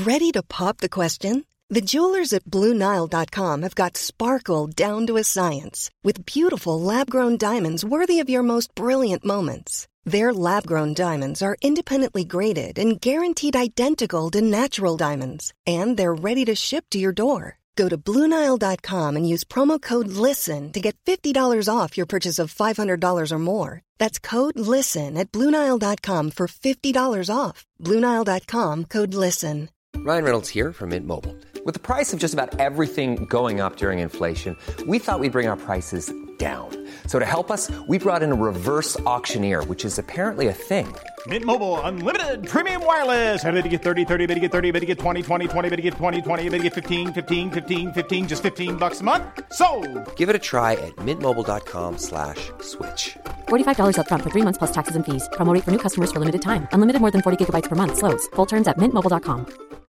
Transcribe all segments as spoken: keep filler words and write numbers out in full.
Ready to pop the question? The jewelers at Blue Nile dot com have got sparkle down to a science with beautiful lab-grown diamonds worthy of your most brilliant moments. Their lab-grown diamonds are independently graded and guaranteed identical to natural diamonds, and they're ready to ship to your door. Go to Blue Nile dot com and use promo code LISTEN to get fifty dollars off your purchase of five hundred dollars or more. That's code LISTEN at Blue Nile dot com for fifty dollars off. Blue Nile dot com, code LISTEN. Ryan Reynolds here from Mint Mobile. With the price of just about everything going up during inflation, we thought we'd bring our prices down. So to help us, we brought in a reverse auctioneer, which is apparently a thing. Mint Mobile Unlimited Premium Wireless. How to get thirty, thirty, how to get thirty, how to get twenty, twenty, twenty, how to get twenty, twenty, how to get fifteen, fifteen, fifteen, fifteen, just fifteen bucks a month? Sold! Give it a try at mintmobile.com slash switch. forty-five dollars up front for three months plus taxes and fees. Promo rate for new customers for limited time. Unlimited more than forty gigabytes per month. Slows full terms at mint mobile dot com.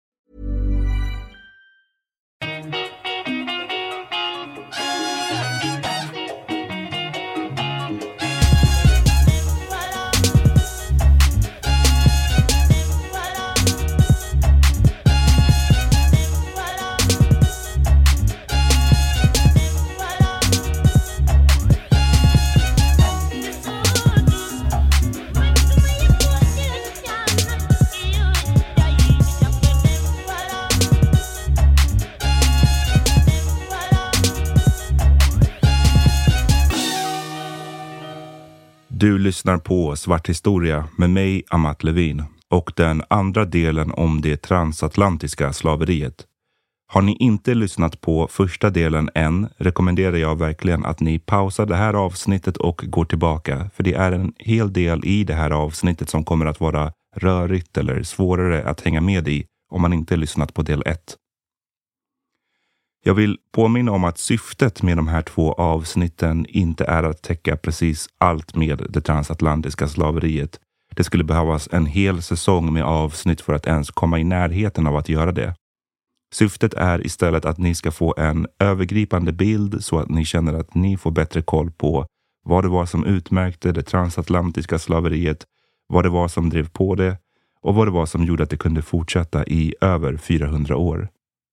Du lyssnar på Svart historia med mig, Amat Levin, och den andra delen om det transatlantiska slaveriet. Har ni inte lyssnat på första delen än rekommenderar jag verkligen att ni pausar det här avsnittet och går tillbaka, för det är en hel del i det här avsnittet som kommer att vara rörigt eller svårare att hänga med i om man inte lyssnat på del ett. Jag vill påminna om att syftet med de här två avsnitten inte är att täcka precis allt med det transatlantiska slaveriet. Det skulle behövas en hel säsong med avsnitt för att ens komma i närheten av att göra det. Syftet är istället att ni ska få en övergripande bild så att ni känner att ni får bättre koll på vad det var som utmärkte det transatlantiska slaveriet, vad det var som drev på det och vad det var som gjorde att det kunde fortsätta i över fyrahundra år.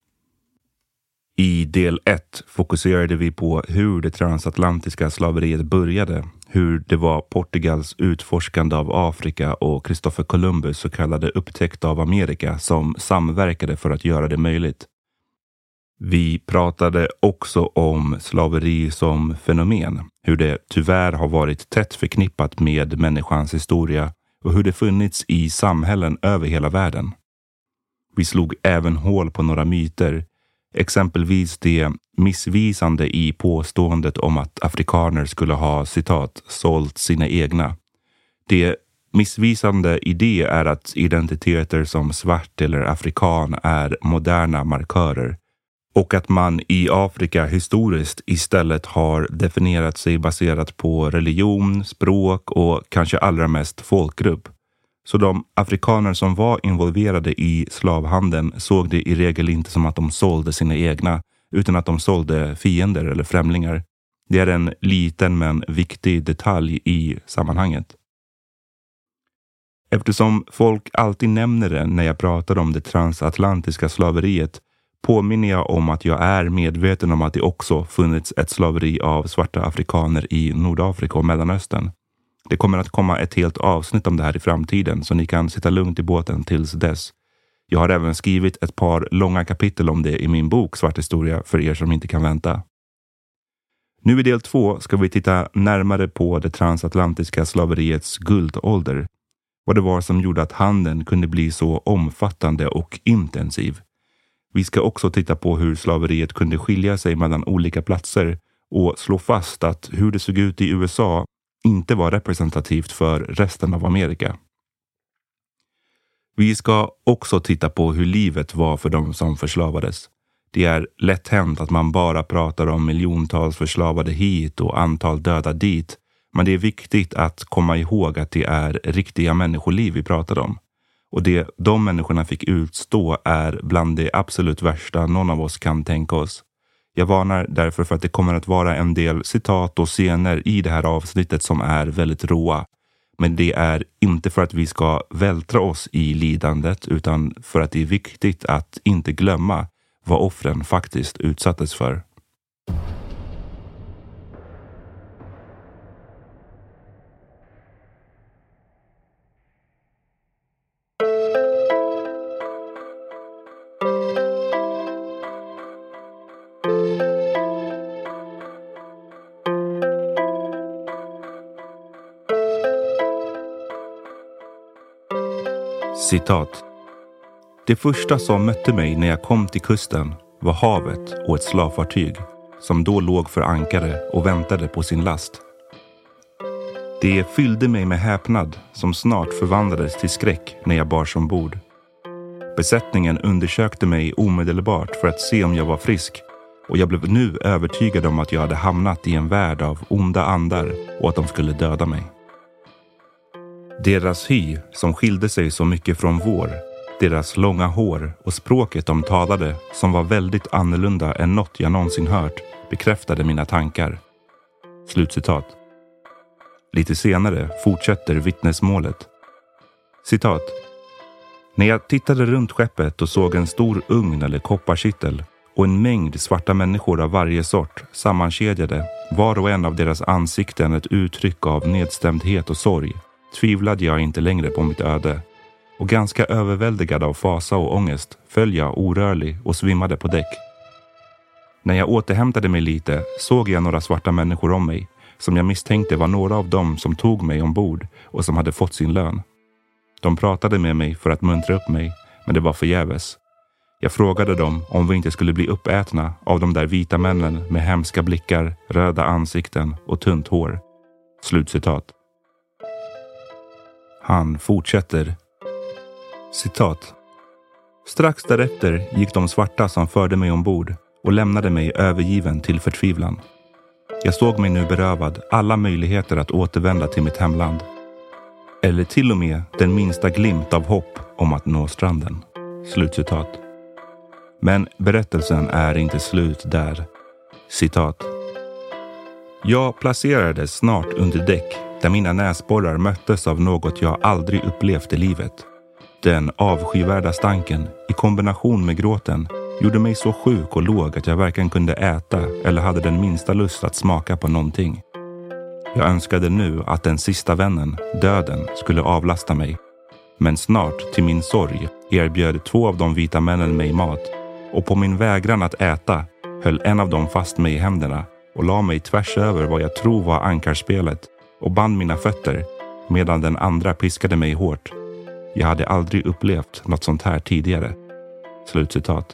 I del ett fokuserade vi på hur det transatlantiska slaveriet började, hur det var Portugals utforskande av Afrika och Christopher Columbus så kallade upptäckt av Amerika som samverkade för att göra det möjligt. Vi pratade också om slaveri som fenomen, hur det tyvärr har varit tätt förknippat med människans historia och hur det funnits i samhällen över hela världen. Vi slog även hål på några myter, exempelvis det missvisande i påståendet om att afrikaner skulle ha, citat, sålt sina egna. Det missvisande i det är att identiteter som svart eller afrikan är moderna markörer och att man i Afrika historiskt istället har definierat sig baserat på religion, språk och kanske allra mest folkgrupp. Så de afrikaner som var involverade i slavhandeln såg det i regel inte som att de sålde sina egna, utan att de sålde fiender eller främlingar. Det är en liten men viktig detalj i sammanhanget. Eftersom folk alltid nämner det när jag pratar om det transatlantiska slaveriet påminner jag om att jag är medveten om att det också funnits ett slaveri av svarta afrikaner i Nordafrika och Mellanöstern. Det kommer att komma ett helt avsnitt om det här i framtiden så ni kan sitta lugnt i båten tills dess. Jag har även skrivit ett par långa kapitel om det i min bok Svart historia för er som inte kan vänta. Nu i del två ska vi titta närmare på det transatlantiska slaveriets guldålder. Vad det var som gjorde att handeln kunde bli så omfattande och intensiv. Vi ska också titta på hur slaveriet kunde skilja sig mellan olika platser och slå fast att hur det såg ut i U S A inte var representativt för resten av Amerika. Vi ska också titta på hur livet var för de som förslavades. Det är lätt hänt att man bara pratar om miljontals förslavade hit och antal döda dit, men det är viktigt att komma ihåg att det är riktiga människoliv vi pratar om. Och det de människorna fick utstå är bland det absolut värsta någon av oss kan tänka oss. Jag varnar därför för att det kommer att vara en del citat och scener i det här avsnittet som är väldigt råa. Men det är inte för att vi ska vältra oss i lidandet utan för att det är viktigt att inte glömma vad offren faktiskt utsattes för. Citat. Det första som mötte mig när jag kom till kusten var havet och ett slavfartyg som då låg för ankare och väntade på sin last. Det fyllde mig med häpnad som snart förvandlades till skräck när jag bars ombord. Besättningen undersökte mig omedelbart för att se om jag var frisk och jag blev nu övertygad om att jag hade hamnat i en värld av onda andar och att de skulle döda mig. Deras hy, som skilde sig så mycket från vår, deras långa hår och språket de talade, som var väldigt annorlunda än något jag någonsin hört, bekräftade mina tankar. Slutcitat. Lite senare fortsätter vittnesmålet. Citat. När jag tittade runt skeppet och såg en stor ugn eller kopparkittel och en mängd svarta människor av varje sort sammankedjade, var och en av deras ansikten ett uttryck av nedstämdhet och sorg, tvivlade jag inte längre på mitt öde, och ganska överväldigad av fasa och ångest föll jag orörlig och svimmade på däck. När jag återhämtade mig lite såg jag några svarta människor om mig, som jag misstänkte var några av dem som tog mig ombord och som hade fått sin lön. De pratade med mig för att muntra upp mig, men det var förgäves. Jag frågade dem om vi inte skulle bli uppätna av de där vita männen med hemska blickar, röda ansikten och tunt hår. Slutcitat. Han fortsätter. Citat. Strax därefter gick de svarta som förde mig ombord och lämnade mig övergiven till förtvivlan. Jag såg mig nu berövad alla möjligheter att återvända till mitt hemland. Eller till och med den minsta glimt av hopp om att nå stranden. Slutcitat. Men berättelsen är inte slut där. Citat. Jag placerades snart under däck där mina näsborrar möttes av något jag aldrig upplevt i livet. Den avskyvärda stanken i kombination med gråten gjorde mig så sjuk och låg att jag varken kunde äta eller hade den minsta lust att smaka på någonting. Jag önskade nu att den sista vännen, döden, skulle avlasta mig. Men snart, till min sorg, erbjöd två av de vita männen mig mat, och på min vägran att äta höll en av dem fast mig i händerna och la mig tvärs över vad jag tror var ankarspelet och band mina fötter medan den andra piskade mig hårt. Jag hade aldrig upplevt något sånt här tidigare. Slutcitat.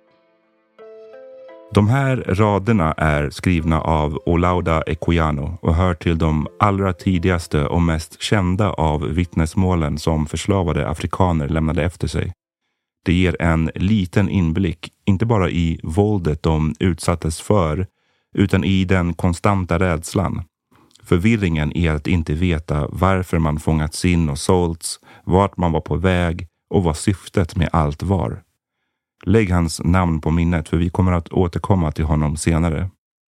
De här raderna är skrivna av Olaudah Equiano och hör till de allra tidigaste och mest kända av vittnesmålen som förslavade afrikaner lämnade efter sig. Det ger en liten inblick, inte bara i våldet de utsattes för, utan i den konstanta rädslan. Förvirringen i att inte veta varför man fångats in och sålts, vart man var på väg och vad syftet med allt var. Lägg hans namn på minnet, för vi kommer att återkomma till honom senare.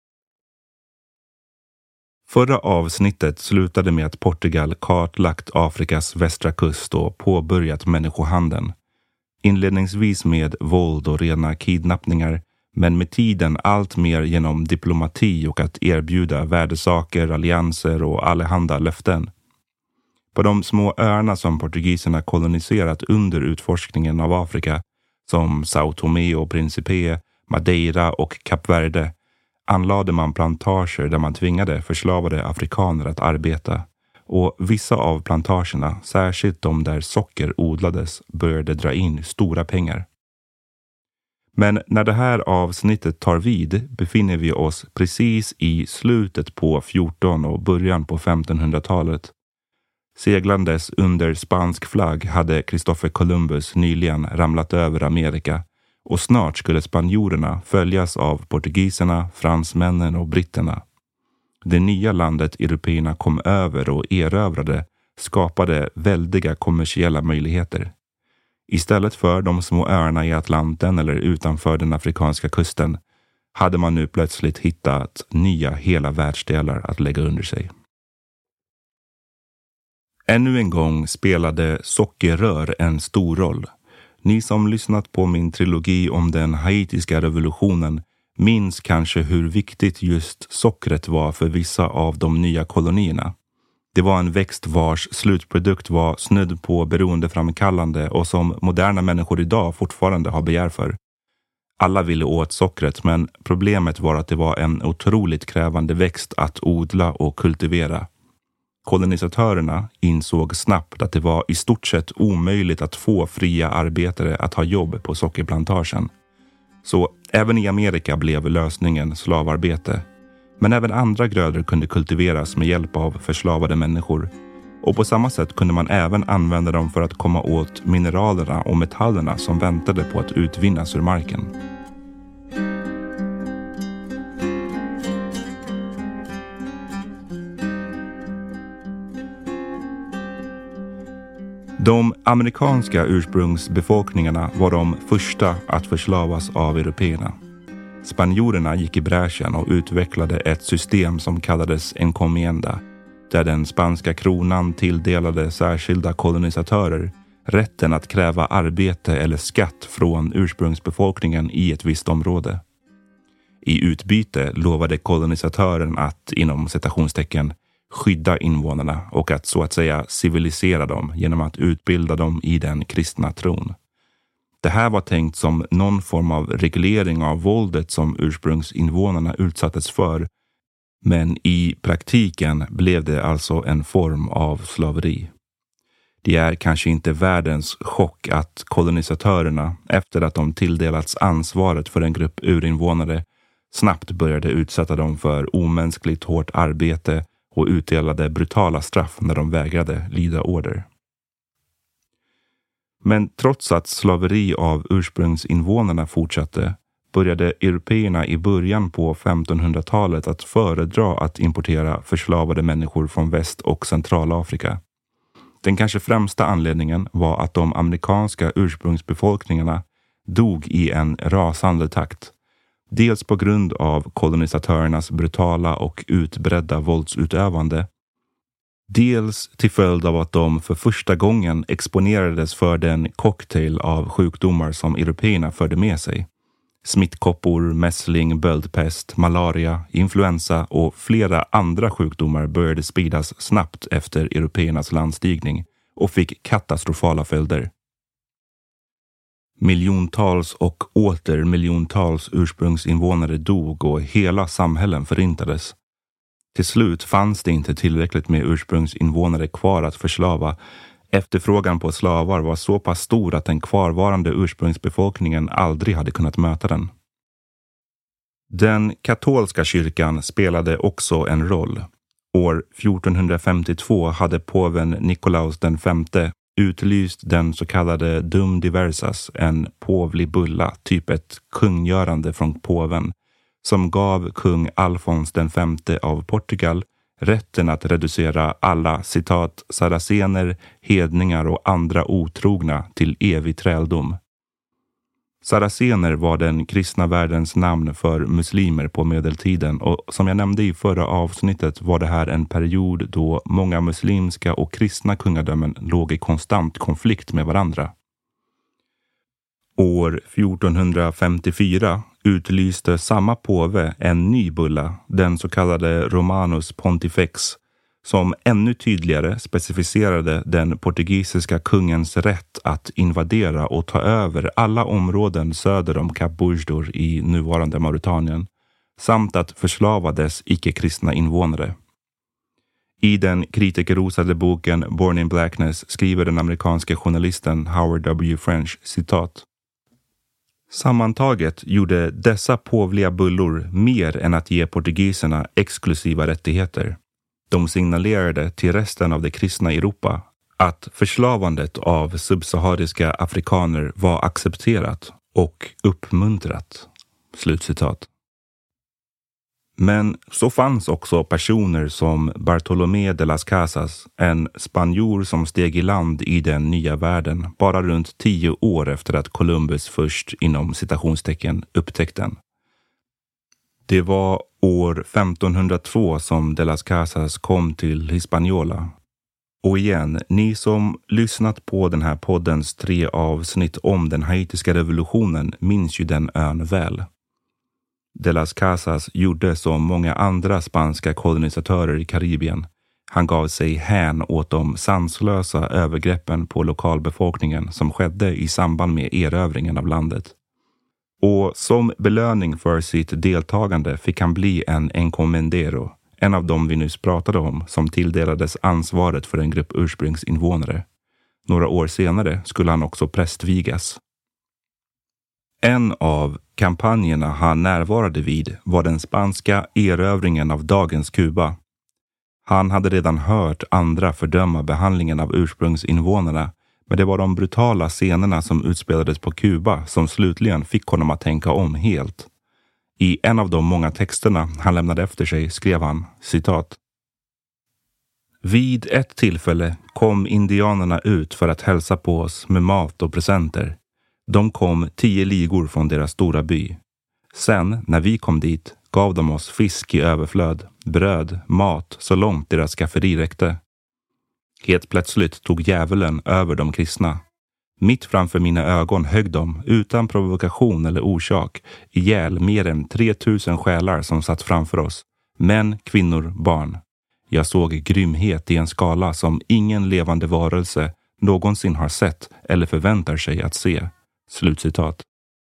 Förra avsnittet slutade med att Portugal kartlagt Afrikas västra kust och påbörjat människohandeln. Inledningsvis med våld och rena kidnappningar, men med tiden allt mer genom diplomati och att erbjuda värdesaker, allianser och allehanda löften. På de små öarna som portugiserna koloniserat under utforskningen av Afrika, som São Tomé och Príncipe, Madeira och Kap Verde, anlade man plantager där man tvingade förslavade afrikaner att arbeta. Och vissa av plantagerna, särskilt de där socker odlades, började dra in stora pengar. Men när det här avsnittet tar vid befinner vi oss precis i slutet på fjortonhundratalet och början på femtonhundratalet. Seglandes under spansk flagg hade Christopher Columbus nyligen ramlat över Amerika, och snart skulle spanjorerna följas av portugiserna, fransmännen och britterna. Det nya landet européerna kom över och erövrade skapade väldiga kommersiella möjligheter. Istället för de små öarna i Atlanten eller utanför den afrikanska kusten hade man nu plötsligt hittat nya hela världsdelar att lägga under sig. Ännu en gång spelade sockerrör en stor roll. Ni som lyssnat på min trilogi om den haitiska revolutionen minns kanske hur viktigt just sockret var för vissa av de nya kolonierna. Det var en växt vars slutprodukt var snudd på beroendeframkallande och som moderna människor idag fortfarande har begär för. Alla ville åt sockret, men problemet var att det var en otroligt krävande växt att odla och kultivera. Kolonisatörerna insåg snabbt att det var i stort sett omöjligt att få fria arbetare att ha jobb på sockerplantagen. Så även i Amerika blev lösningen slavarbete. Men även andra grödor kunde kultiveras med hjälp av förslavade människor. Och på samma sätt kunde man även använda dem för att komma åt mineralerna och metallerna som väntade på att utvinnas ur marken. De amerikanska ursprungsbefolkningarna var de första att förslavas av européerna. Spanjorerna gick i bräschen och utvecklade ett system som kallades encomienda, där den spanska kronan tilldelade särskilda kolonisatörer rätten att kräva arbete eller skatt från ursprungsbefolkningen i ett visst område. I utbyte lovade kolonisatören att, inom citationstecken, skydda invånarna och att så att säga civilisera dem genom att utbilda dem i den kristna tron. Det här var tänkt som någon form av reglering av våldet som ursprungsinvånarna utsattes för, men i praktiken blev det alltså en form av slaveri. Det är kanske inte världens chock att kolonisatörerna, efter att de tilldelats ansvaret för en grupp urinvånare, snabbt började utsätta dem för omänskligt hårt arbete och utdelade brutala straff när de vägrade lyda order. Men trots att slaveri av ursprungsinvånarna fortsatte, började européerna i början på femtonhundratalet att föredra att importera förslavade människor från Väst- och Centralafrika. Den kanske främsta anledningen var att de amerikanska ursprungsbefolkningarna dog i en rasande takt. Dels på grund av kolonisatörernas brutala och utbredda våldsutövande. Dels till följd av att de för första gången exponerades för den cocktail av sjukdomar som européerna förde med sig. Smittkoppor, mässling, böldpest, malaria, influensa och flera andra sjukdomar började spridas snabbt efter européernas landstigning och fick katastrofala följder. Miljontals och åter miljontals ursprungsinvånare dog och hela samhällen förintades. Till slut fanns det inte tillräckligt med ursprungsinvånare kvar att förslava. Efterfrågan på slavar var så pass stor att den kvarvarande ursprungsbefolkningen aldrig hade kunnat möta den. Den katolska kyrkan spelade också en roll. År fjortonhundrafemtiotvå hade påven Nikolaus den femte utlyst den så kallade Dum Diversas, en påvlig bulla, typ ett kungörande från påven, som gav kung Alfons den femte av Portugal rätten att reducera alla, citat, saracener, hedningar och andra otrogna till evig träldom. Saracener var den kristna världens namn för muslimer på medeltiden och som jag nämnde i förra avsnittet var det här en period då många muslimska och kristna kungadömen låg i konstant konflikt med varandra. År fjortonhundrafemtiofyra utlyste samma påve en ny bulla, den så kallade Romanus Pontifex, som ännu tydligare specificerade den portugisiska kungens rätt att invadera och ta över alla områden söder om Kap Bujdor i nuvarande Mauritanien, samt att förslava dess icke-kristna invånare. I den kritikerrosade boken Born in Blackness skriver den amerikanske journalisten Howard W. French, citat: Sammantaget gjorde dessa påvliga bullor mer än att ge portugiserna exklusiva rättigheter. De signalerade till resten av det kristna Europa att förslavandet av subsahariska afrikaner var accepterat och uppmuntrat. Slutcitat. Men så fanns också personer som Bartolomé de las Casas, en spanjor som steg i land i den nya världen bara runt tio år efter att Columbus först inom citationstecken upptäckte den. Det var år femtonhundratvå som de las Casas kom till Hispaniola. Och igen, ni som lyssnat på den här poddens tre avsnitt om den haitiska revolutionen minns ju den ön väl. De las Casas gjorde som många andra spanska kolonisatörer i Karibien. Han gav sig hän åt de sanslösa övergreppen på lokalbefolkningen som skedde i samband med erövringen av landet. Och som belöning för sitt deltagande fick han bli en encomendero, en av dem vi nyss pratade om, som tilldelades ansvaret för en grupp ursprungsinvånare. Några år senare skulle han också prästvigas. En av kampanjerna han närvarade vid var den spanska erövringen av dagens Kuba. Han hade redan hört andra fördöma behandlingen av ursprungsinvånarna, men det var de brutala scenerna som utspelades på Kuba som slutligen fick honom att tänka om helt. I en av de många texterna han lämnade efter sig skrev han, citat: Vid ett tillfälle kom indianerna ut för att hälsa på oss med mat och presenter. De kom tio ligor från deras stora by. Sen, när vi kom dit, gav de oss fisk i överflöd, bröd, mat så långt deras skafferi räckte. Helt plötsligt tog djävulen över de kristna. Mitt framför mina ögon högg de, utan provokation eller orsak, ihjäl mer än tre tusen själar som satt framför oss. Män, kvinnor, barn. Jag såg grymhet i en skala som ingen levande varelse någonsin har sett eller förväntar sig att se. Slutcitat.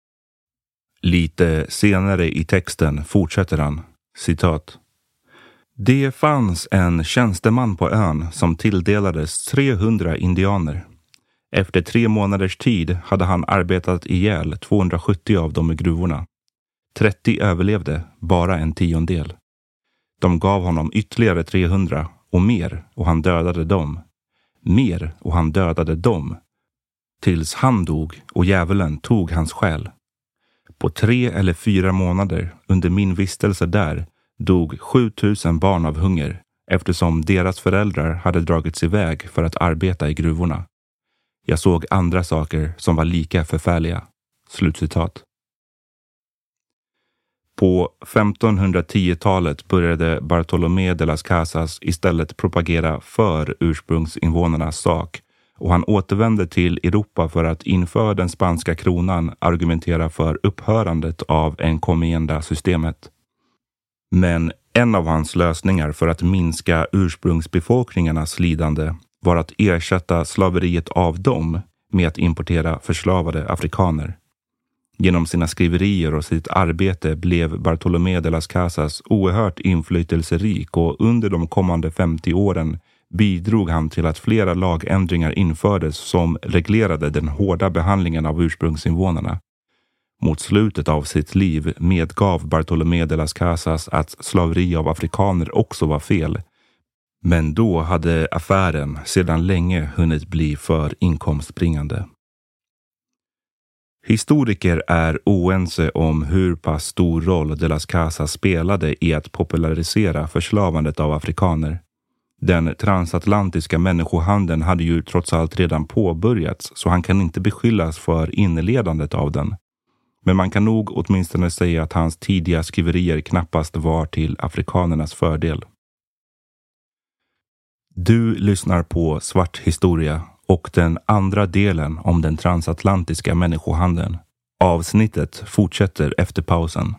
Lite senare i texten fortsätter han, citat: Det fanns en tjänsteman på ön som tilldelades trehundra indianer. Efter tre månaders tid hade han arbetat ihjäl tvåhundrasjuttio av dem i gruvorna. trettio överlevde, bara en tiondel. De gav honom ytterligare trehundra och mer, och han dödade dem. Mer, och han dödade dem. Tills han dog och djävulen tog hans själ. På tre eller fyra månader under min vistelse där dog sjutusen barn av hunger, eftersom deras föräldrar hade dragits iväg för att arbeta i gruvorna. Jag såg andra saker som var lika förfärliga. Slutcitat. På femtonhundratio-talet började Bartolomé de las Casas istället propagera för ursprungsinvånarnas sak, och han återvände till Europa för att inför den spanska kronan argumentera för upphörandet av encomienda-systemet. Men en av hans lösningar för att minska ursprungsbefolkningarnas lidande var att ersätta slaveriet av dem med att importera förslavade afrikaner. Genom sina skriverier och sitt arbete blev Bartolomé de las Casas oerhört inflytelserik, och under de kommande femtio åren bidrog han till att flera lagändringar infördes som reglerade den hårda behandlingen av ursprungsinvånarna. Mot slutet av sitt liv medgav Bartolomé de las Casas att slaveri av afrikaner också var fel. Men då hade affären sedan länge hunnit bli för inkomstbringande. Historiker är oense om hur pass stor roll de las Casas spelade i att popularisera förslavandet av afrikaner. Den transatlantiska människohandeln hade ju trots allt redan påbörjats, så han kan inte beskyllas för inledandet av den. Men man kan nog åtminstone säga att hans tidiga skriverier knappast var till afrikanernas fördel. Du lyssnar på Svart historia och den andra delen om den transatlantiska människohandeln. Avsnittet fortsätter efter pausen.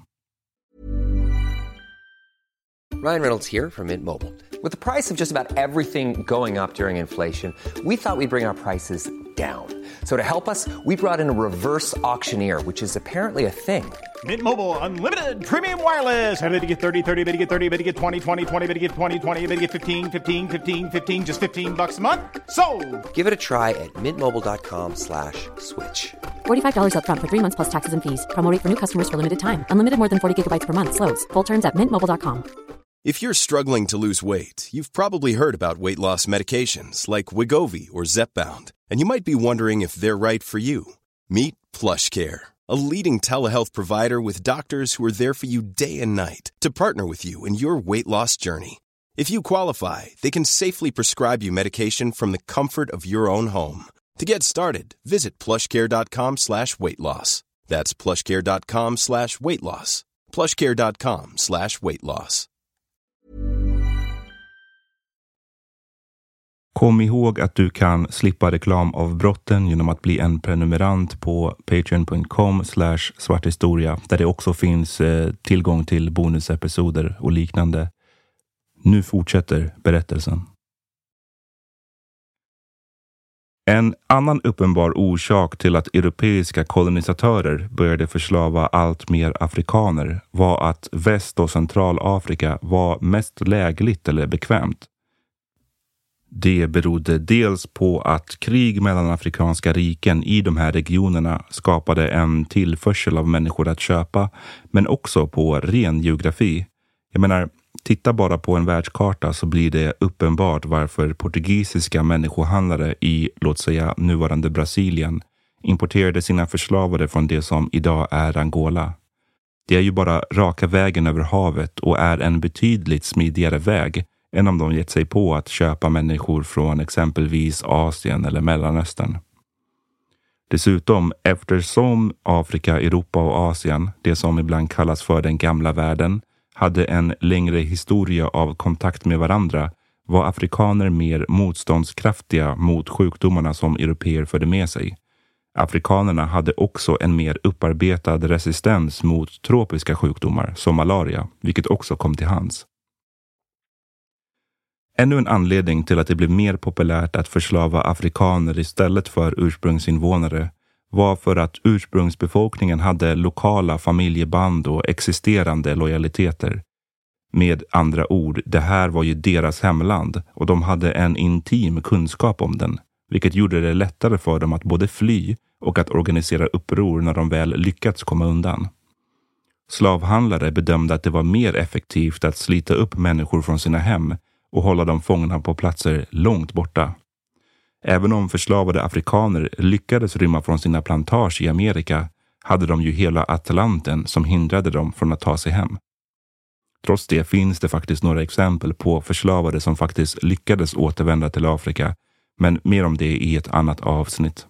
Ryan Reynolds here from Mint Mobile. With the price of just about everything going up during inflation, we thought we'd bring our prices down. So to help us, we brought in a reverse auctioneer, which is apparently a thing. Mint Mobile Unlimited Premium Wireless. How to get thirty, thirty, how to get thirty, how to get twenty, twenty, twenty, how to get twenty, twenty, how to get fifteen, fifteen, fifteen, fifteen, just fifteen bucks a month? Sold! Give it a try at mintmobile.com slash switch. forty-five dollars up front for three months plus taxes and fees. Promo rate for new customers for limited time. Unlimited more than forty gigabytes per month. Slows full terms at mint mobile dot com. If you're struggling to lose weight, you've probably heard about weight loss medications like Wegovy or Zepbound, and you might be wondering if they're right for you. Meet PlushCare, a leading telehealth provider with doctors who are there for you day and night to partner with you in your weight loss journey. If you qualify, they can safely prescribe you medication from the comfort of your own home. To get started, visit plushcare.com slash weight loss. That's plushcare.com slash weight loss. plushcare.com slash weight loss. Kom ihåg att du kan slippa reklamavbrotten genom att bli en prenumerant på patreon dot com slash svarthistoria, där det också finns eh, tillgång till bonusepisoder och liknande. Nu fortsätter berättelsen. En annan uppenbar orsak till att europeiska kolonisatörer började förslava allt mer afrikaner var att Väst- och Centralafrika var mest lägligt eller bekvämt. Det berodde dels på att krig mellan afrikanska riken i de här regionerna skapade en tillförsel av människor att köpa, men också på ren geografi. Jag menar, titta bara på en världskarta så blir det uppenbart varför portugisiska människohandlare i, låt säga, nuvarande Brasilien importerade sina förslavade från det som idag är Angola. Det är ju bara raka vägen över havet och är en betydligt smidigare väg än om de gett sig på att köpa människor från exempelvis Asien eller Mellanöstern. Dessutom, eftersom Afrika, Europa och Asien, det som ibland kallas för den gamla världen, hade en längre historia av kontakt med varandra, var afrikaner mer motståndskraftiga mot sjukdomarna som europeer förde med sig. Afrikanerna hade också en mer upparbetad resistens mot tropiska sjukdomar som malaria, vilket också kom till hands. Ännu en anledning till att det blev mer populärt att förslava afrikaner istället för ursprungsinvånare var för att ursprungsbefolkningen hade lokala familjeband och existerande lojaliteter. Med andra ord, det här var ju deras hemland och de hade en intim kunskap om den, vilket gjorde det lättare för dem att både fly och att organisera uppror när de väl lyckats komma undan. Slavhandlare bedömde att det var mer effektivt att slita upp människor från sina hem och hålla dem fångna på platser långt borta. Även om förslavade afrikaner lyckades rymma från sina plantage i Amerika hade de ju hela Atlanten som hindrade dem från att ta sig hem. Trots det finns det faktiskt några exempel på förslavade som faktiskt lyckades återvända till Afrika, men mer om det i ett annat avsnitt.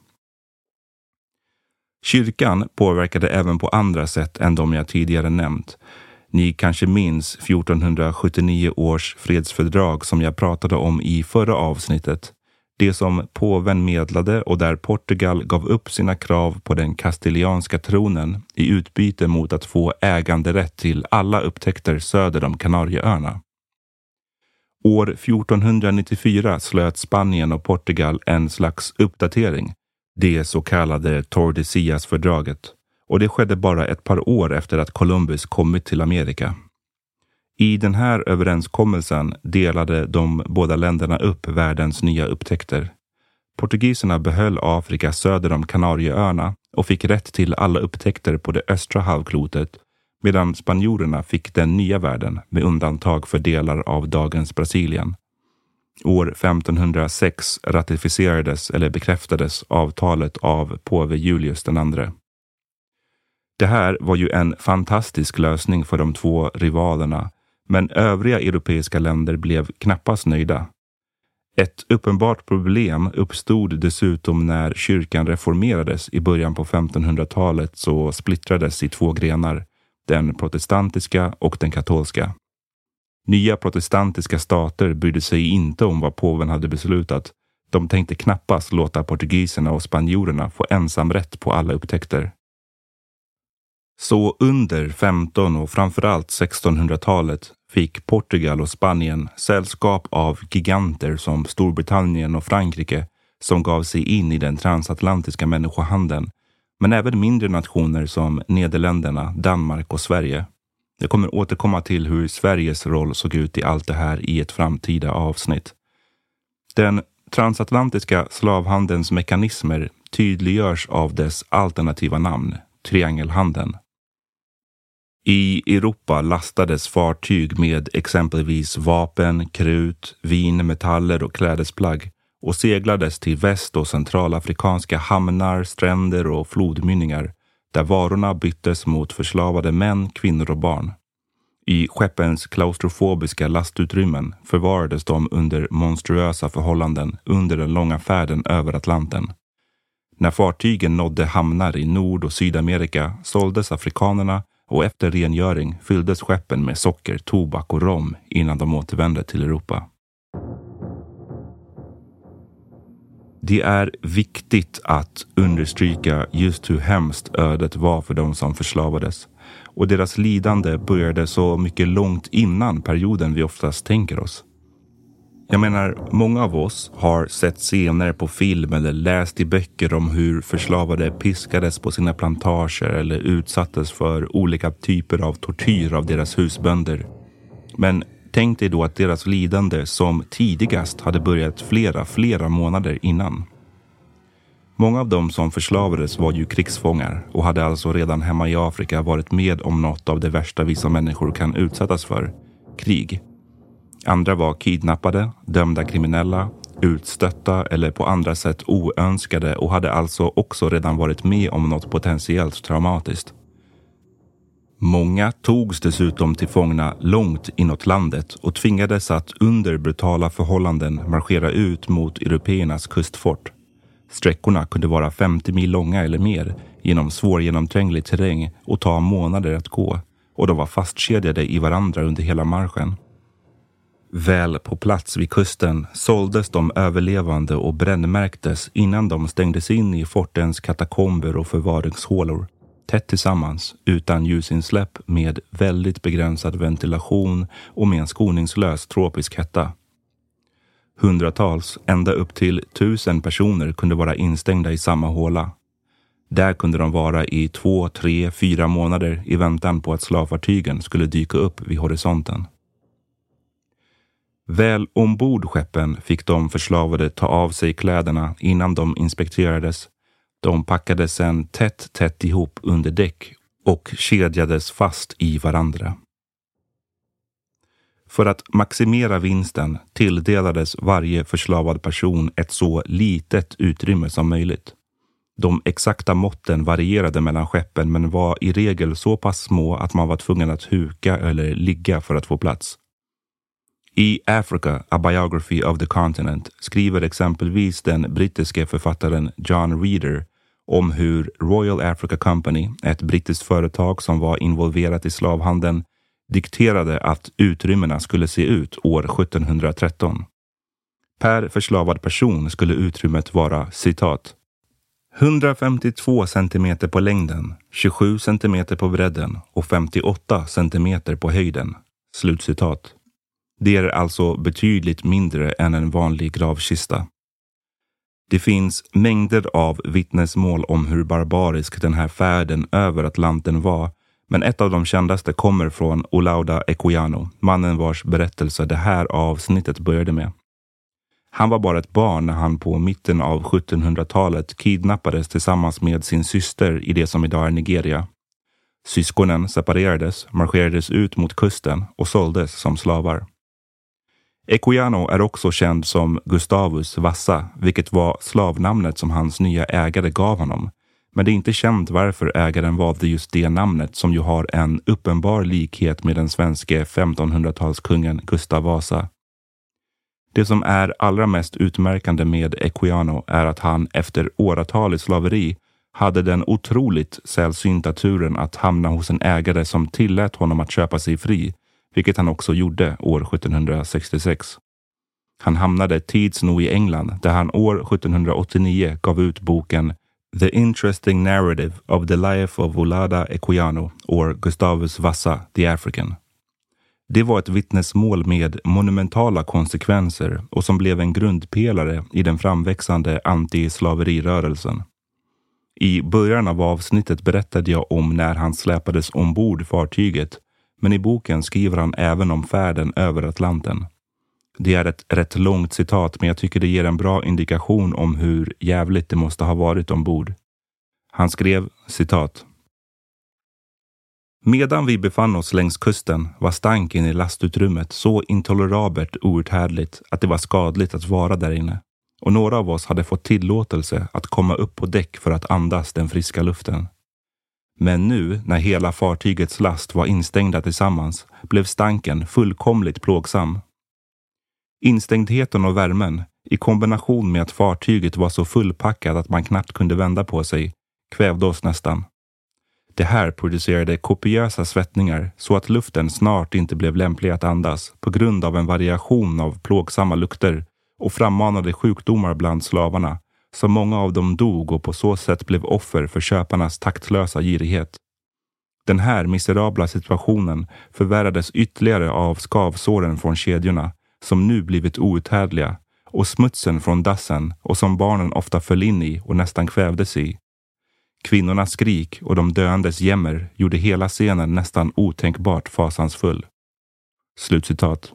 Kyrkan påverkade även på andra sätt än de jag tidigare nämnt. Ni kanske minns fjortonhundrasjuttionio års fredsfördrag som jag pratade om i förra avsnittet. Det som påven medlade och där Portugal gav upp sina krav på den kastilianska tronen i utbyte mot att få äganderätt till alla upptäckter söder om Kanarieöarna. År fjortonhundranittiofyra slöt Spanien och Portugal en slags uppdatering, det så kallade Tordesillas-fördraget, och det skedde bara ett par år efter att Columbus kommit till Amerika. I den här överenskommelsen delade de båda länderna upp världens nya upptäckter. Portugiserna behöll Afrika söder om Kanarieöarna och fick rätt till alla upptäckter på det östra halvklotet, medan spanjorerna fick den nya världen med undantag för delar av dagens Brasilien. År femtonhundrasex ratificerades eller bekräftades avtalet av påve Julius den andre. Det här var ju en fantastisk lösning för de två rivalerna, men övriga europeiska länder blev knappast nöjda. Ett uppenbart problem uppstod dessutom när kyrkan reformerades i början på femtonhundratalet, så splittrades i två grenar, den protestantiska och den katolska. Nya protestantiska stater brydde sig inte om vad påven hade beslutat. De tänkte knappast låta portugiserna och spanjorerna få ensamrätt på alla upptäckter. Så under femton- och framförallt sextonhundratalet fick Portugal och Spanien sällskap av giganter som Storbritannien och Frankrike som gav sig in i den transatlantiska människohandeln, men även mindre nationer som Nederländerna, Danmark och Sverige. Jag kommer återkomma till hur Sveriges roll såg ut i allt det här i ett framtida avsnitt. Den transatlantiska slavhandelns mekanismer tydliggörs av dess alternativa namn, triangelhandeln. I Europa lastades fartyg med exempelvis vapen, krut, vin, metaller och klädesplagg och seglades till väst- och centralafrikanska hamnar, stränder och flodmynningar där varorna byttes mot förslavade män, kvinnor och barn. I skeppens klaustrofobiska lastutrymmen förvarades de under monstruösa förhållanden under den långa färden över Atlanten. När fartygen nådde hamnar i Nord- och Sydamerika såldes afrikanerna och efter rengöring fylldes skeppen med socker, tobak och rom innan de återvände till Europa. Det är viktigt att understryka just hur hemskt ödet var för de som förslavades. Och deras lidande började så mycket långt innan perioden vi oftast tänker oss. Jag menar, många av oss har sett scener på film eller läst i böcker om hur förslavade piskades på sina plantager eller utsattes för olika typer av tortyr av deras husbönder. Men tänk dig då att deras lidande som tidigast hade börjat flera, flera månader innan. Många av dem som förslavades var ju krigsfångar och hade alltså redan hemma i Afrika varit med om något av det värsta vi som människor kan utsättas för, krig. Andra var kidnappade, dömda kriminella, utstötta eller på andra sätt oönskade och hade alltså också redan varit med om något potentiellt traumatiskt. Många togs dessutom till fångna långt inåt landet och tvingades att under brutala förhållanden marschera ut mot européernas kustfort. Sträckorna kunde vara femtio mil långa eller mer genom svårgenomtränglig terräng och ta månader att gå, och de var fastkedjade i varandra under hela marschen. Väl på plats vid kusten såldes de överlevande och brännmärktes innan de stängdes in i fortens katakomber och förvaringshålor. Tätt tillsammans, utan ljusinsläpp, med väldigt begränsad ventilation och med en skoningslös tropisk hetta. Hundratals, ända upp till tusen personer kunde vara instängda i samma håla. Där kunde de vara i två, tre, fyra månader i väntan på att slavfartygen skulle dyka upp vid horisonten. Väl ombord skeppen fick de förslavade ta av sig kläderna innan de inspekterades. De packades sedan tätt tätt ihop under däck och kedjades fast i varandra. För att maximera vinsten tilldelades varje förslavad person ett så litet utrymme som möjligt. De exakta måtten varierade mellan skeppen men var i regel så pass små att man var tvungen att huka eller ligga för att få plats. I Africa, A Biography of the Continent skriver exempelvis den brittiske författaren John Reader om hur Royal Africa Company, ett brittiskt företag som var involverat i slavhandeln, dikterade att utrymmena skulle se ut år sjuttonhundratretton. Per förslavad person skulle utrymmet vara, citat, hundrafemtiotvå centimeter på längden, tjugosju centimeter på bredden och femtioåtta centimeter på höjden. Slutcitat. Det är alltså betydligt mindre än en vanlig gravkista. Det finns mängder av vittnesmål om hur barbarisk den här färden över Atlanten var, men ett av de kändaste kommer från Olaudah Equiano, mannen vars berättelse det här avsnittet började med. Han var bara ett barn när han på mitten av sjuttonhundratalet kidnappades tillsammans med sin syster i det som idag är Nigeria. Syskonen separerades, marscherades ut mot kusten och såldes som slavar. Equiano är också känd som Gustavus Vassa, vilket var slavnamnet som hans nya ägare gav honom. Men det är inte känt varför ägaren valde just det namnet, som ju har en uppenbar likhet med den svenske femtonhundratalskungen Gustav Vasa. Det som är allra mest utmärkande med Equiano är att han efter åratal i slaveri hade den otroligt sällsynta turen att hamna hos en ägare som tillät honom att köpa sig fri, vilket han också gjorde år sjuttonhundrasextiosex. Han hamnade tids nog i England, där han år sjuttonhundraåttionio gav ut boken The Interesting Narrative of the Life of Olaudah Equiano, or Gustavus Vassa, the African. Det var ett vittnesmål med monumentala konsekvenser och som blev en grundpelare i den framväxande anti-slaverirörelsen. I början av avsnittet berättade jag om när han släpades ombord fartyget, men i boken skriver han även om färden över Atlanten. Det är ett rätt långt citat, men jag tycker det ger en bra indikation om hur jävligt det måste ha varit ombord. Han skrev, citat: Medan vi befann oss längs kusten var stanken i lastutrymmet så intolerabelt outhärdligt att det var skadligt att vara där inne. Och några av oss hade fått tillåtelse att komma upp på däck för att andas den friska luften. Men nu, när hela fartygets last var instängda tillsammans, blev stanken fullkomligt plågsam. Instängdheten och värmen, i kombination med att fartyget var så fullpackat att man knappt kunde vända på sig, kvävde oss nästan. Det här producerade kopiösa svettningar så att luften snart inte blev lämplig att andas på grund av en variation av plågsamma lukter och frammanade sjukdomar bland slavarna så många av dem dog och på så sätt blev offer för köparnas taktlösa girighet. Den här miserabla situationen förvärrades ytterligare av skavsåren från kedjorna som nu blivit outhärdliga och smutsen från dassen och som barnen ofta föll in i och nästan kvävdes i. Kvinnornas skrik och de döendes jämmer gjorde hela scenen nästan otänkbart fasansfull. Slutcitat.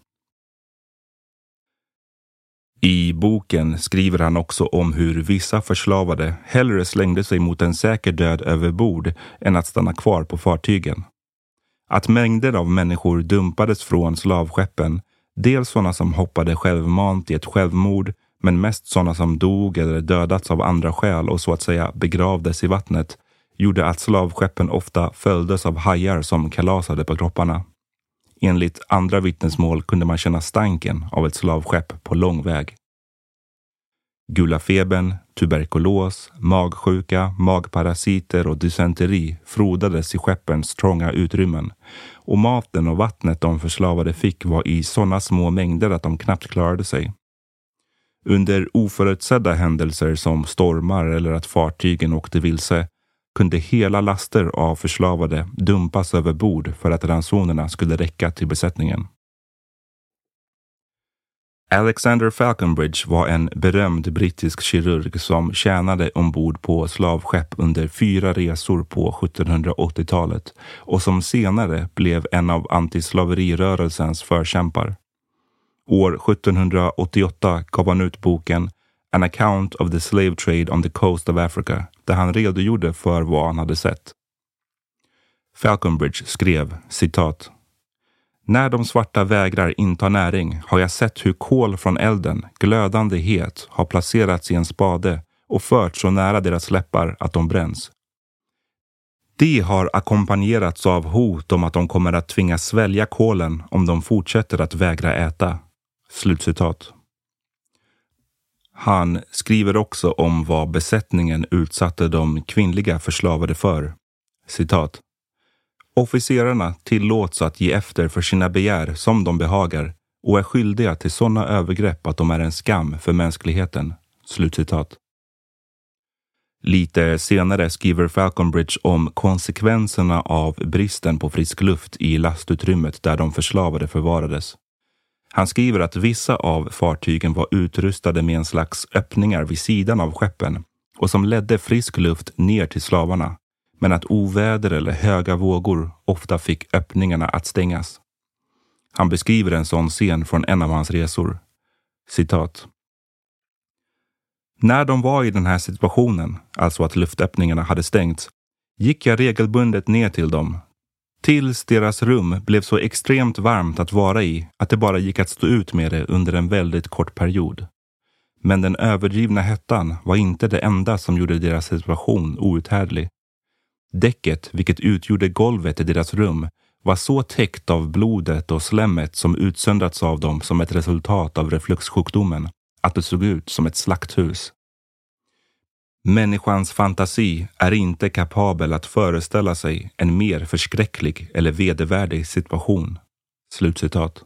I boken skriver han också om hur vissa förslavade hellre slängde sig mot en säker död över bord än att stanna kvar på fartygen. Att mängder av människor dumpades från slavskeppen, dels sådana som hoppade självmant i ett självmord, men mest sådana som dog eller dödats av andra skäl och så att säga begravdes i vattnet, gjorde att slavskeppen ofta följdes av hajar som kalasade på kropparna. Enligt andra vittnesmål kunde man känna stanken av ett slavskepp på lång väg. Gula febern, tuberkulos, magsjuka, magparasiter och dysenteri frodades i skeppens trånga utrymmen och maten och vattnet de förslavade fick var i sådana små mängder att de knappt klarade sig. Under oförutsedda händelser som stormar eller att fartygen åkte vilse kunde hela laster av förslavade dumpas över bord för att ransonerna skulle räcka till besättningen. Alexander Falconbridge var en berömd brittisk kirurg som tjänade ombord på slavskepp under fyra resor på sjuttonhundraåttiotalet och som senare blev en av antislaverirörelsens förkämpar. År sjuttonhundraåttioåtta gav han ut boken An Account of the Slave Trade on the Coast of Africa, där han redogjorde för vad han hade sett. Falconbridge skrev, citat: När de svarta vägrar inta näring har jag sett hur kol från elden, glödande het, har placerats i en spade och fört så nära deras läppar att de bränns. Det har ackompanjerats av hot om att de kommer att tvingas svälja kolen om de fortsätter att vägra äta. Slutcitat. Han skriver också om vad besättningen utsatte de kvinnliga förslavade för. Citat: Officerarna tillåts att ge efter för sina begär som de behagar och är skyldiga till sådana övergrepp att de är en skam för mänskligheten. Slutcitat. Lite senare skriver Falconbridge om konsekvenserna av bristen på frisk luft i lastutrymmet där de förslavade förvarades. Han skriver att vissa av fartygen var utrustade med en slags öppningar vid sidan av skeppen och som ledde frisk luft ner till slavarna, men att oväder eller höga vågor ofta fick öppningarna att stängas. Han beskriver en sån scen från en av hans resor. Citat: När de var i den här situationen, alltså att luftöppningarna hade stängts, gick jag regelbundet ner till dem, tills deras rum blev så extremt varmt att vara i att det bara gick att stå ut med det under en väldigt kort period. Men den överdrivna hettan var inte det enda som gjorde deras situation outhärdlig. Däcket, vilket utgjorde golvet i deras rum, var så täckt av blodet och slemmet som utsöndrats av dem som ett resultat av refluxsjukdomen, att det såg ut som ett slakthus. Människans fantasi är inte kapabel att föreställa sig en mer förskräcklig eller vedervärdig situation. Slutcitat.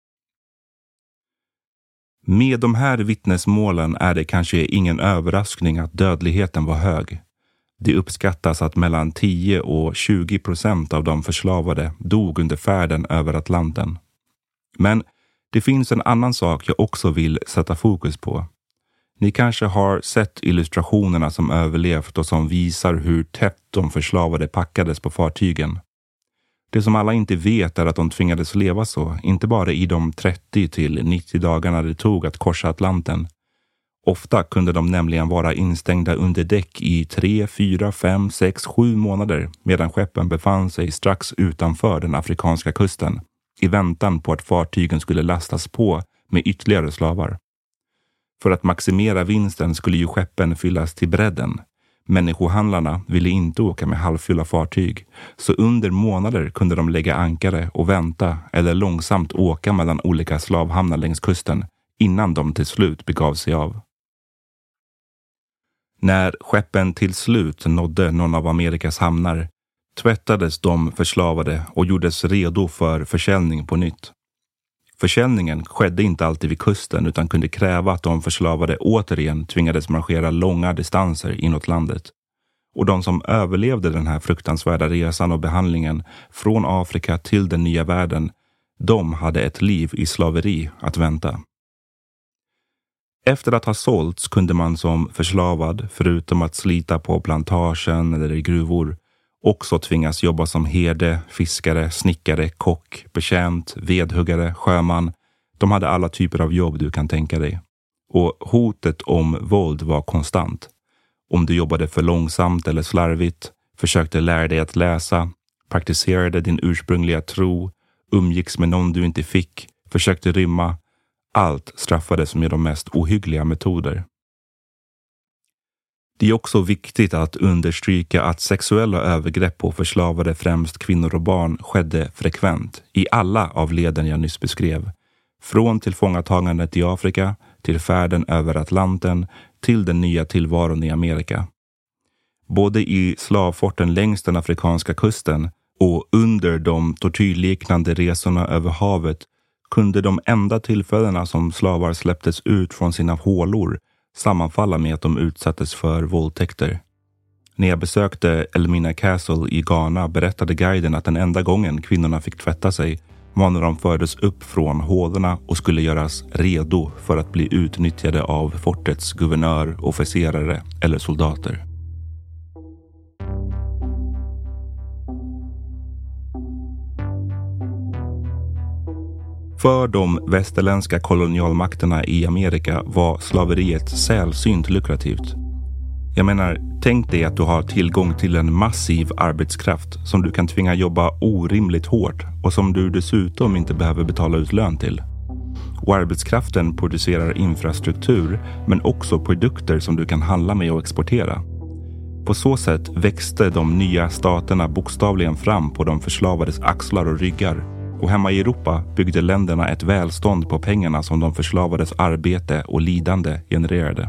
Med de här vittnesmålen är det kanske ingen överraskning att dödligheten var hög. Det uppskattas att mellan tio och tjugo procent av de förslavade dog under färden över Atlanten. Men det finns en annan sak jag också vill sätta fokus på. Ni kanske har sett illustrationerna som överlevt och som visar hur tätt de förslavade packades på fartygen. Det som alla inte vet är att de tvingades leva så, inte bara i de trettio till nittio dagarna det tog att korsa Atlanten. Ofta kunde de nämligen vara instängda under däck i tre, fyra, fem, sex, sju månader medan skeppen befann sig strax utanför den afrikanska kusten i väntan på att fartygen skulle lastas på med ytterligare slavar. För att maximera vinsten skulle ju skeppen fyllas till bredden. Människohandlarna ville inte åka med halvfulla fartyg, så under månader kunde de lägga ankare och vänta eller långsamt åka mellan olika slavhamnar längs kusten innan de till slut begav sig av. När skeppen till slut nådde någon av Amerikas hamnar tvättades de förslavade och gjordes redo för försäljning på nytt. Försäljningen skedde inte alltid vid kusten utan kunde kräva att de förslavade återigen tvingades marschera långa distanser inåt landet. Och de som överlevde den här fruktansvärda resan och behandlingen från Afrika till den nya världen, de hade ett liv i slaveri att vänta. Efter att ha sålts kunde man som förslavad, förutom att slita på plantagen eller i gruvor, också tvingas jobba som herde, fiskare, snickare, kock, betjänt, vedhuggare, sjöman. De hade alla typer av jobb du kan tänka dig. Och hotet om våld var konstant. Om du jobbade för långsamt eller slarvigt, försökte lära dig att läsa, praktiserade din ursprungliga tro, umgicks med någon du inte fick, försökte rymma. Allt straffades med de mest ohyggliga metoder. Det är också viktigt att understryka att sexuella övergrepp på förslavade främst kvinnor och barn skedde frekvent i alla av leden jag nyss beskrev. Från tillfångatagandet i Afrika till färden över Atlanten till den nya tillvaron i Amerika. Både i slavforten längs den afrikanska kusten och under de tortyrliknande resorna över havet kunde de enda tillfällena som slavar släpptes ut från sina hålor sammanfalla med att de utsattes för våldtäkter. När jag besökte Elmina Castle i Ghana berättade guiden att den enda gången kvinnorna fick tvätta sig var när de fördes upp från hålorna och skulle göras redo för att bli utnyttjade av fortets guvernör, officerare eller soldater. För de västerländska kolonialmakterna i Amerika var slaveriet sällsynt lukrativt. Jag menar, tänk dig att du har tillgång till en massiv arbetskraft som du kan tvinga jobba orimligt hårt och som du dessutom inte behöver betala ut lön till. Och arbetskraften producerar infrastruktur men också produkter som du kan handla med och exportera. På så sätt växte de nya staterna bokstavligen fram på de förslavades axlar och ryggar. Och hemma i Europa byggde länderna ett välstånd på pengarna som de förslavades arbete och lidande genererade.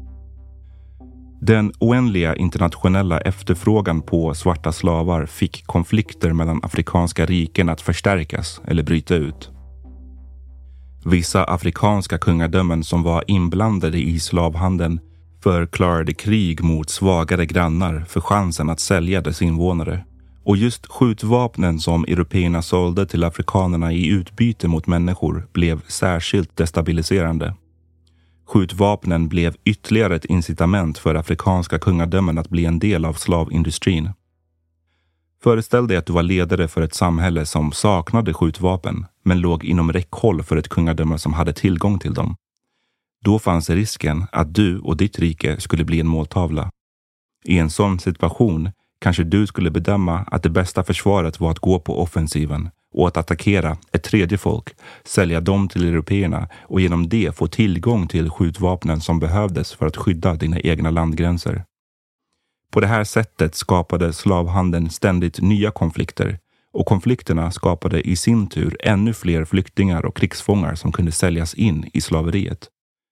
Den oändliga internationella efterfrågan på svarta slavar fick konflikter mellan afrikanska riken att förstärkas eller bryta ut. Vissa afrikanska kungadömen som var inblandade i slavhandeln förklarade krig mot svagare grannar för chansen att sälja dess invånare. Och just skjutvapnen som européerna sålde till afrikanerna i utbyte mot människor blev särskilt destabiliserande. Skjutvapnen blev ytterligare ett incitament för afrikanska kungadömen att bli en del av slavindustrin. Föreställ dig att du var ledare för ett samhälle som saknade skjutvapen men låg inom räckhåll för ett kungadöme som hade tillgång till dem. Då fanns risken att du och ditt rike skulle bli en måltavla. I en sån situation kanske du skulle bedöma att det bästa försvaret var att gå på offensiven och att attackera ett tredje folk, sälja dem till européerna och genom det få tillgång till skjutvapnen som behövdes för att skydda dina egna landgränser. På det här sättet skapade slavhandeln ständigt nya konflikter och konflikterna skapade i sin tur ännu fler flyktingar och krigsfångar som kunde säljas in i slaveriet.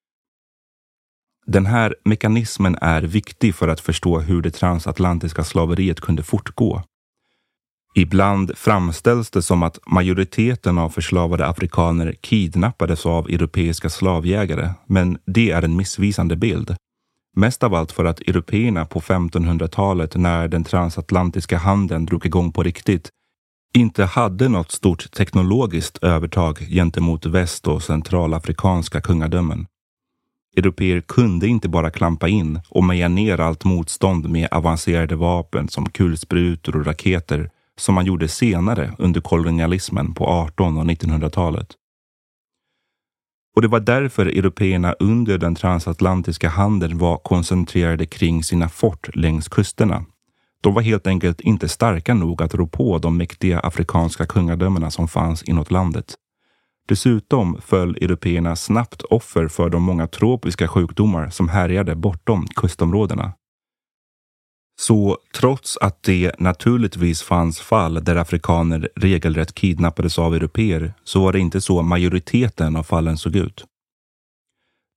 Den här mekanismen är viktig för att förstå hur det transatlantiska slaveriet kunde fortgå. Ibland framställs det som att majoriteten av förslavade afrikaner kidnappades av europeiska slavjägare, men det är en missvisande bild. Mest av allt för att européerna på femtonhundratalet, när den transatlantiska handeln drog igång på riktigt, inte hade något stort teknologiskt övertag gentemot väst- och centralafrikanska kungadömen. Européer kunde inte bara klampa in och meja ner allt motstånd med avancerade vapen som kulsprutor och raketer som man gjorde senare under kolonialismen på artonhundra- och nittonhundratalet. Och det var därför européerna under den transatlantiska handeln var koncentrerade kring sina fort längs kusterna. De var helt enkelt inte starka nog att rå på de mäktiga afrikanska kungadömena som fanns inåt landet. Dessutom föll européerna snabbt offer för de många tropiska sjukdomar som härjade bortom kustområdena. Så trots att det naturligtvis fanns fall där afrikaner regelrätt kidnappades av européer så var det inte så majoriteten av fallen såg ut.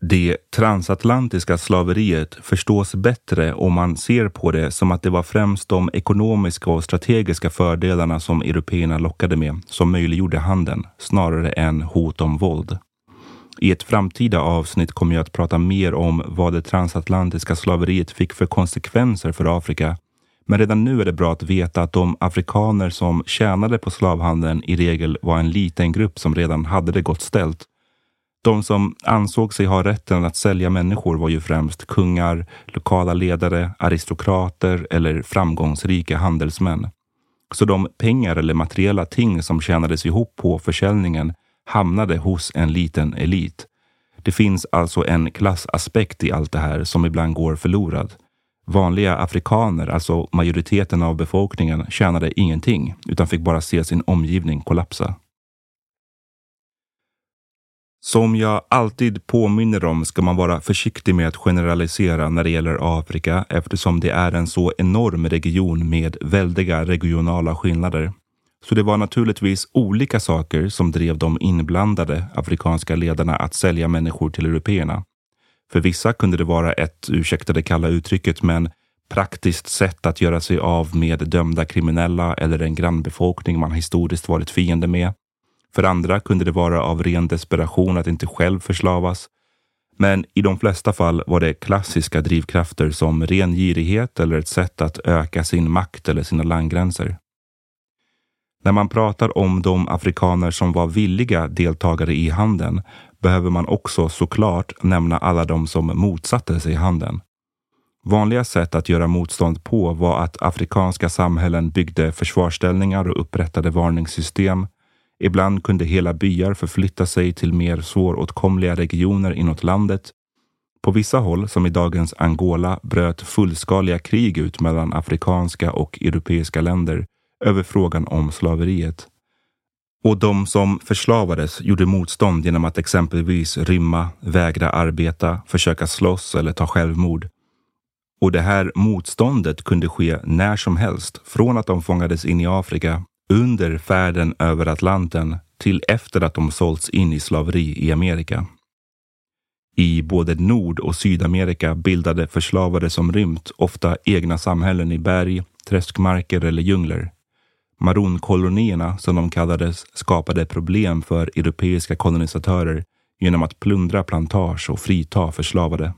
Det transatlantiska slaveriet förstås bättre om man ser på det som att det var främst de ekonomiska och strategiska fördelarna som européerna lockade med som möjliggjorde handeln, snarare än hot om våld. I ett framtida avsnitt kommer jag att prata mer om vad det transatlantiska slaveriet fick för konsekvenser för Afrika. Men redan nu är det bra att veta att de afrikaner som tjänade på slavhandeln i regel var en liten grupp som redan hade det gott ställt. De som ansåg sig ha rätten att sälja människor var ju främst kungar, lokala ledare, aristokrater eller framgångsrika handelsmän. Så de pengar eller materiella ting som tjänades ihop på försäljningen hamnade hos en liten elit. Det finns alltså en klassaspekt i allt det här som ibland går förlorad. Vanliga afrikaner, alltså majoriteten av befolkningen, tjänade ingenting utan fick bara se sin omgivning kollapsa. Som jag alltid påminner om ska man vara försiktig med att generalisera när det gäller Afrika eftersom det är en så enorm region med väldiga regionala skillnader. Så det var naturligtvis olika saker som drev de inblandade afrikanska ledarna att sälja människor till européerna. För vissa kunde det vara ett, ursäkta det kalla uttrycket, men praktiskt sätt att göra sig av med dömda kriminella eller en grannbefolkning man historiskt varit fiende med. För andra kunde det vara av ren desperation att inte själv förslavas. Men i de flesta fall var det klassiska drivkrafter som ren girighet eller ett sätt att öka sin makt eller sina landgränser. När man pratar om de afrikaner som var villiga deltagare i handeln behöver man också såklart nämna alla de som motsatte sig handeln. Vanliga sätt att göra motstånd på var att afrikanska samhällen byggde försvarsställningar och upprättade varningssystem. Ibland kunde hela byar förflytta sig till mer svåråtkomliga regioner inåt landet. På vissa håll, som i dagens Angola, bröt fullskaliga krig ut mellan afrikanska och europeiska länder över frågan om slaveriet. Och de som förslavades gjorde motstånd genom att exempelvis rymma, vägra arbeta, försöka slåss eller ta självmord. Och det här motståndet kunde ske när som helst, från att de fångades in i Afrika, under färden över Atlanten, till efter att de sålts in i slaveri i Amerika. I både Nord- och Sydamerika bildade förslavade som rymt ofta egna samhällen i berg, träskmarker eller djungler. Maronkolonierna, som de kallades, skapade problem för europeiska kolonisatörer genom att plundra plantage och frita förslavade.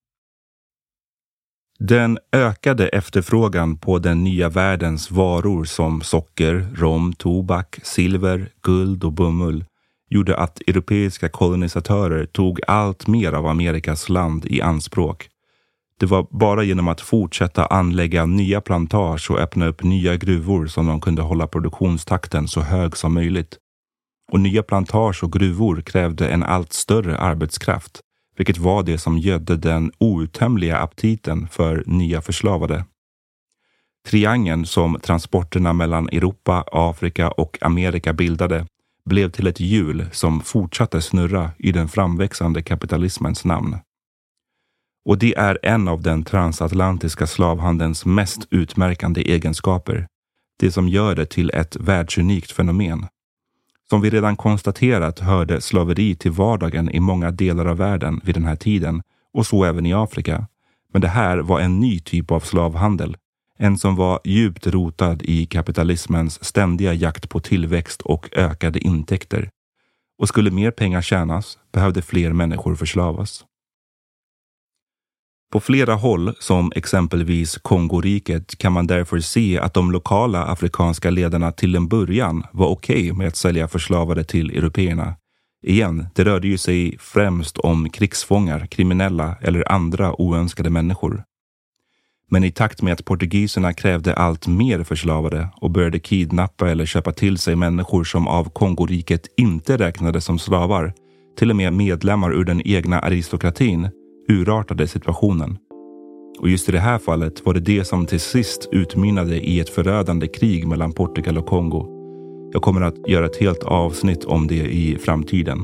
Den ökade efterfrågan på den nya världens varor som socker, rom, tobak, silver, guld och bomull gjorde att europeiska kolonisatörer tog allt mer av Amerikas land i anspråk. Det var bara genom att fortsätta anlägga nya plantage och öppna upp nya gruvor som de kunde hålla produktionstakten så hög som möjligt. Och nya plantage och gruvor krävde en allt större arbetskraft, vilket var det som gödde den outtömliga aptiten för nya förslavade. Triangeln som transporterna mellan Europa, Afrika och Amerika bildade blev till ett hjul som fortsatte snurra i den framväxande kapitalismens namn. Och det är en av den transatlantiska slavhandelns mest utmärkande egenskaper, det som gör det till ett världsunikt fenomen. Som vi redan konstaterat hörde slaveri till vardagen i många delar av världen vid den här tiden, och så även i Afrika. Men det här var en ny typ av slavhandel, en som var djupt rotad i kapitalismens ständiga jakt på tillväxt och ökade intäkter. Och skulle mer pengar tjänas behövde fler människor förslavas. På flera håll, som exempelvis Kongoriket, kan man därför se att de lokala afrikanska ledarna till en början var okej med att sälja förslavade till européerna. Igen, det rörde ju sig främst om krigsfångar, kriminella eller andra oönskade människor. Men i takt med att portugiserna krävde allt mer förslavade och började kidnappa eller köpa till sig människor som av Kongoriket inte räknades som slavar, till och med medlemmar ur den egna aristokratin, urartade situationen. Och just i det här fallet var det det som till sist utmynnade i ett förödande krig mellan Portugal och Kongo. Jag kommer att göra ett helt avsnitt om det i framtiden.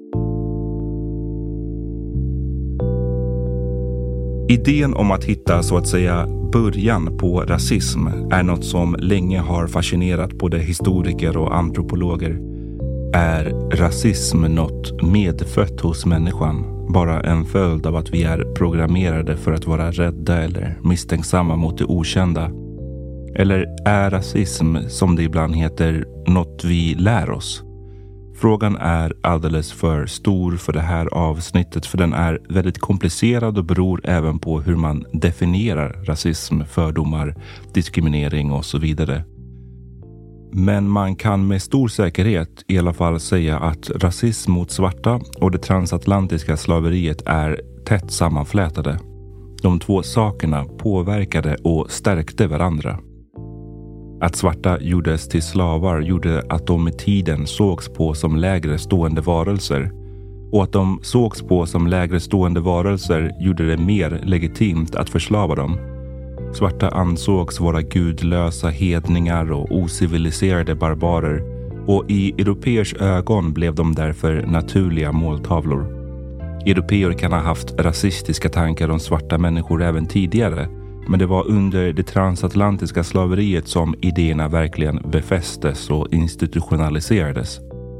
Idén om att hitta så att säga början på rasism är något som länge har fascinerat både historiker och antropologer. Är rasism något medfött hos människan? bara en följd av att vi är programmerade för att vara rädda eller misstänksamma mot det okända? Eller är rasism, som det ibland heter, något vi lär oss? Frågan är alldeles för stor för det här avsnittet, för den är väldigt komplicerad och beror även på hur man definierar rasism, fördomar, diskriminering och så vidare. Men man kan med stor säkerhet i alla fall säga att rasism mot svarta och det transatlantiska slaveriet är tätt sammanflätade. De två sakerna påverkade och stärkte varandra. Att svarta gjordes till slavar gjorde att de med tiden sågs på som lägre stående varelser. Och att de sågs på som lägre stående varelser gjorde det mer legitimt att förslava dem. Svarta ansågs vara gudlösa hedningar och ociviliserade barbarer, och i europeers ögon blev de därför naturliga måltavlor. Europeer kan ha haft rasistiska tankar om svarta människor även tidigare, men det var under det transatlantiska slaveriet som idéerna verkligen befästes och institutionaliserades.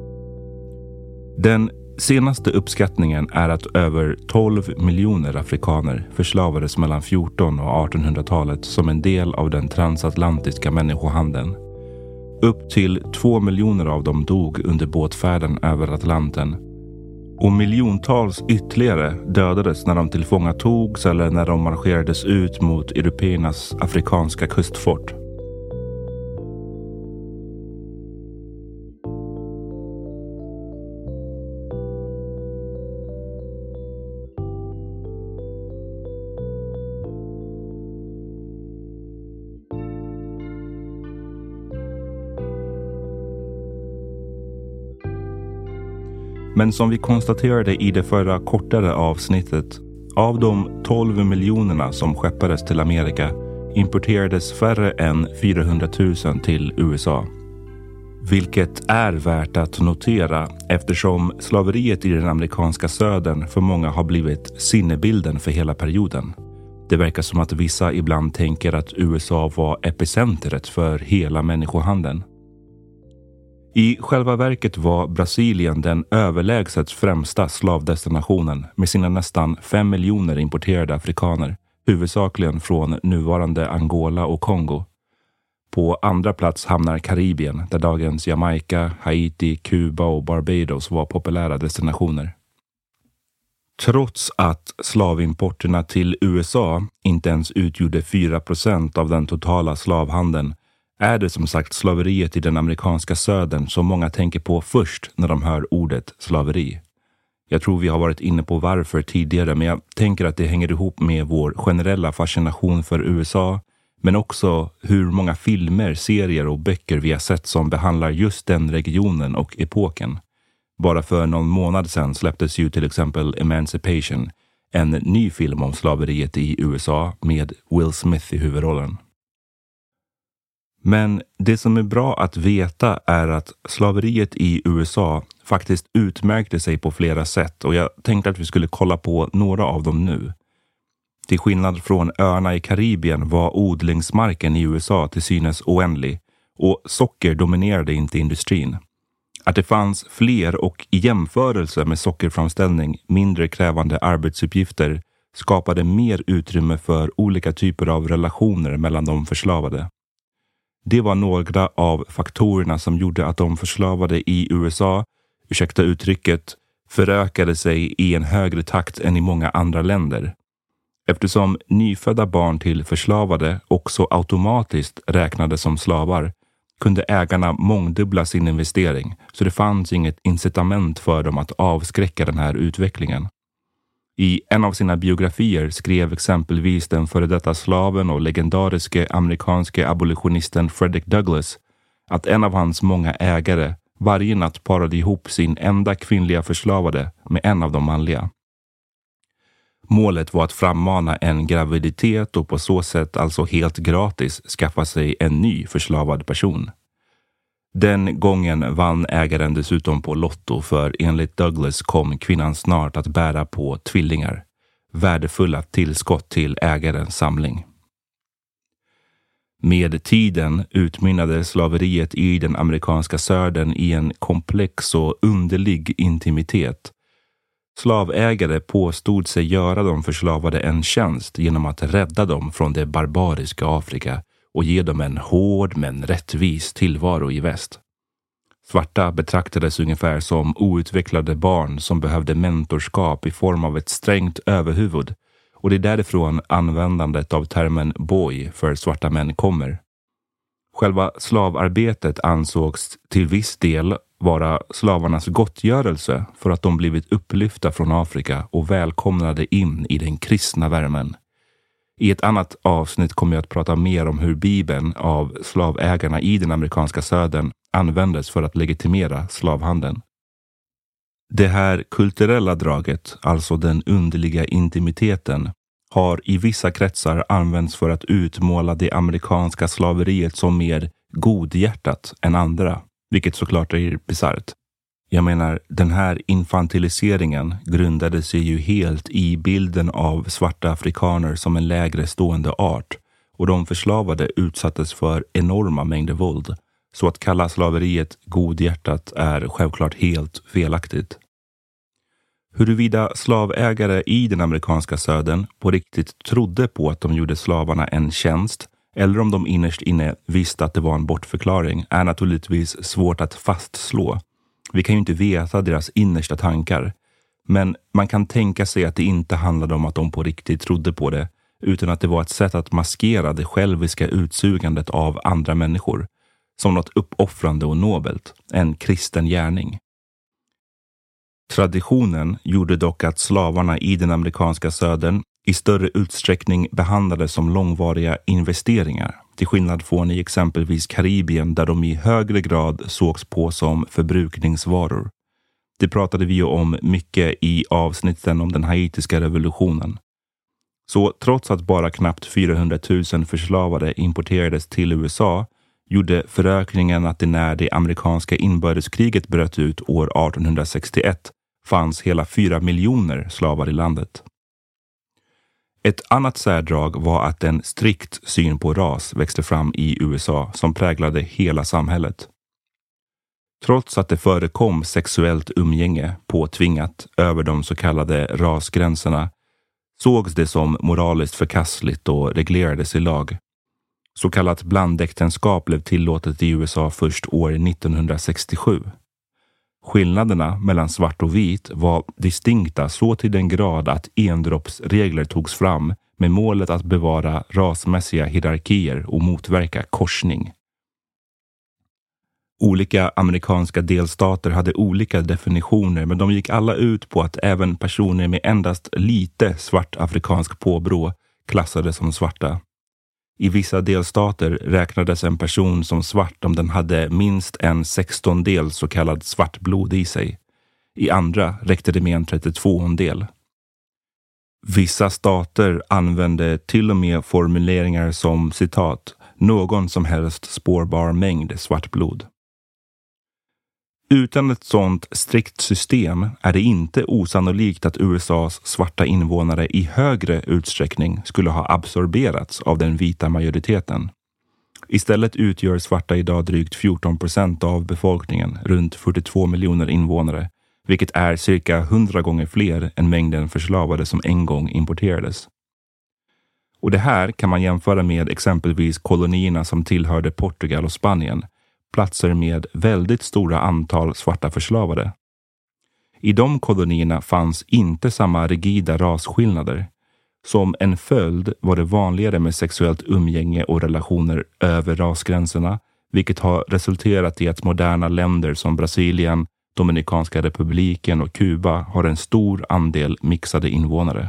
Den senaste uppskattningen är att över tolv miljoner afrikaner förslavades mellan fjorton- och artonhundratalet som en del av den transatlantiska människohandeln. Upp till två miljoner av dem dog under båtfärden över Atlanten. Och miljontals ytterligare dödades när de tillfångatogs eller när de marscherades ut mot européernas afrikanska kustfort. Men som vi konstaterade i det förra kortare avsnittet, av de tolv miljonerna som skeppades till Amerika importerades färre än fyrahundratusen till U S A. Vilket är värt att notera eftersom slaveriet i den amerikanska södern för många har blivit sinnebilden för hela perioden. Det verkar som att vissa ibland tänker att U S A var epicentret för hela människohandeln. I själva verket var Brasilien den överlägset främsta slavdestinationen med sina nästan fem miljoner importerade afrikaner, huvudsakligen från nuvarande Angola och Kongo. På andra plats hamnar Karibien, där dagens Jamaica, Haiti, Kuba och Barbados var populära destinationer. Trots att slavimporterna till U S A inte ens utgjorde fyra procent av den totala slavhandeln, är det som sagt slaveriet i den amerikanska södern som många tänker på först när de hör ordet slaveri. Jag tror vi har varit inne på varför tidigare, men jag tänker att det hänger ihop med vår generella fascination för U S A, men också hur många filmer, serier och böcker vi har sett som behandlar just den regionen och epoken. Bara för någon månad sedan släpptes ju till exempel Emancipation, en ny film om slaveriet i U S A med Will Smith i huvudrollen. Men det som är bra att veta är att slaveriet i U S A faktiskt utmärkte sig på flera sätt, och jag tänkte att vi skulle kolla på några av dem nu. Till skillnad från öarna i Karibien var odlingsmarken i U S A till synes oändlig, och socker dominerade inte industrin. Att det fanns fler och i jämförelse med sockerframställning mindre krävande arbetsuppgifter skapade mer utrymme för olika typer av relationer mellan de förslavade. Det var några av faktorerna som gjorde att de förslavade i U S A, ursäkta uttrycket, förökade sig i en högre takt än i många andra länder. Eftersom nyfödda barn till förslavade också automatiskt räknades som slavar kunde ägarna mångdubbla sin investering, så det fanns inget incitament för dem att avskräcka den här utvecklingen. I en av sina biografier skrev exempelvis den före detta slaven och legendariske amerikanske abolitionisten Frederick Douglass att en av hans många ägare varje natt parade ihop sin enda kvinnliga förslavade med en av de manliga. Målet var att frammana en graviditet och på så sätt alltså helt gratis skaffa sig en ny förslavad person. Den gången vann ägaren dessutom på lotto, för enligt Douglass kom kvinnan snart att bära på tvillingar. Värdefulla tillskott till ägarens samling. Med tiden utmynnade slaveriet i den amerikanska södern i en komplex och underlig intimitet. Slavägare påstod sig göra de förslavade en tjänst genom att rädda dem från det barbariska Afrika och ge dem en hård men rättvis tillvaro i väst. Svarta betraktades ungefär som outvecklade barn som behövde mentorskap i form av ett strängt överhuvud, och det är därifrån användandet av termen boy för svarta män kommer. Själva slavarbetet ansågs till viss del vara slavarnas gottgörelse för att de blivit upplyfta från Afrika och välkomnade in i den kristna värmen. I ett annat avsnitt kommer jag att prata mer om hur Bibeln av slavägarna i den amerikanska södern användes för att legitimera slavhandeln. Det här kulturella draget, alltså den underliga intimiteten, har i vissa kretsar använts för att utmåla det amerikanska slaveriet som mer godhjärtat än andra, vilket såklart är bisarrt. Jag menar, den här infantiliseringen grundade sig ju helt i bilden av svarta afrikaner som en lägre stående art, och de förslavade utsattes för enorma mängder våld, så att kalla slaveriet godhjärtat är självklart helt felaktigt. Huruvida slavägare i den amerikanska södern på riktigt trodde på att de gjorde slavarna en tjänst, eller om de innerst inne visste att det var en bortförklaring, är naturligtvis svårt att fastslå. Vi kan ju inte veta deras innersta tankar, men man kan tänka sig att det inte handlade om att de på riktigt trodde på det, utan att det var ett sätt att maskera det själviska utsugandet av andra människor, som något uppoffrande och nobelt, en kristen gärning. Traditionen gjorde dock att slavarna i den amerikanska södern i större utsträckning behandlades som långvariga investeringar, till skillnad från i exempelvis Karibien där de i högre grad sågs på som förbrukningsvaror. Det pratade vi ju om mycket i avsnitten om den haitiska revolutionen. Så trots att bara knappt fyrahundratusen förslavade importerades till U S A, gjorde förökningen att det när det amerikanska inbördeskriget bröt ut år artonhundrasextioett fanns hela fyra miljoner slavar i landet. Ett annat särdrag var att en strikt syn på ras växte fram i U S A som präglade hela samhället. Trots att det förekom sexuellt umgänge påtvingat över de så kallade rasgränserna sågs det som moraliskt förkastligt och reglerades i lag. Så kallat blandäktenskap blev tillåtet i U S A först år nittonhundrasextiosju. Skillnaderna mellan svart och vit var distinkta så till den grad att endroppsregler togs fram med målet att bevara rasmässiga hierarkier och motverka korsning. Olika amerikanska delstater hade olika definitioner, men de gick alla ut på att även personer med endast lite svart afrikansk påbrå klassades som svarta. I vissa delstater räknades en person som svart om den hade minst en sextondel så kallad svartblod i sig. I andra räckte det med en trettiotvåondel. Vissa stater använde till och med formuleringar som citat någon som helst spårbar mängd svartblod. Utan ett sådant strikt system är det inte osannolikt att U S A:s svarta invånare i högre utsträckning skulle ha absorberats av den vita majoriteten. Istället utgör svarta idag drygt fjorton procent av befolkningen, runt fyrtiotvå miljoner invånare, vilket är cirka hundra gånger fler än mängden förslavade som en gång importerades. Och det här kan man jämföra med exempelvis kolonierna som tillhörde Portugal och Spanien, platser med väldigt stora antal svarta förslavade. I de kolonierna fanns inte samma rigida rasskillnader. Som en följd var det vanligare med sexuellt umgänge och relationer över rasgränserna, vilket har resulterat i att moderna länder som Brasilien, Dominikanska republiken och Kuba har en stor andel mixade invånare.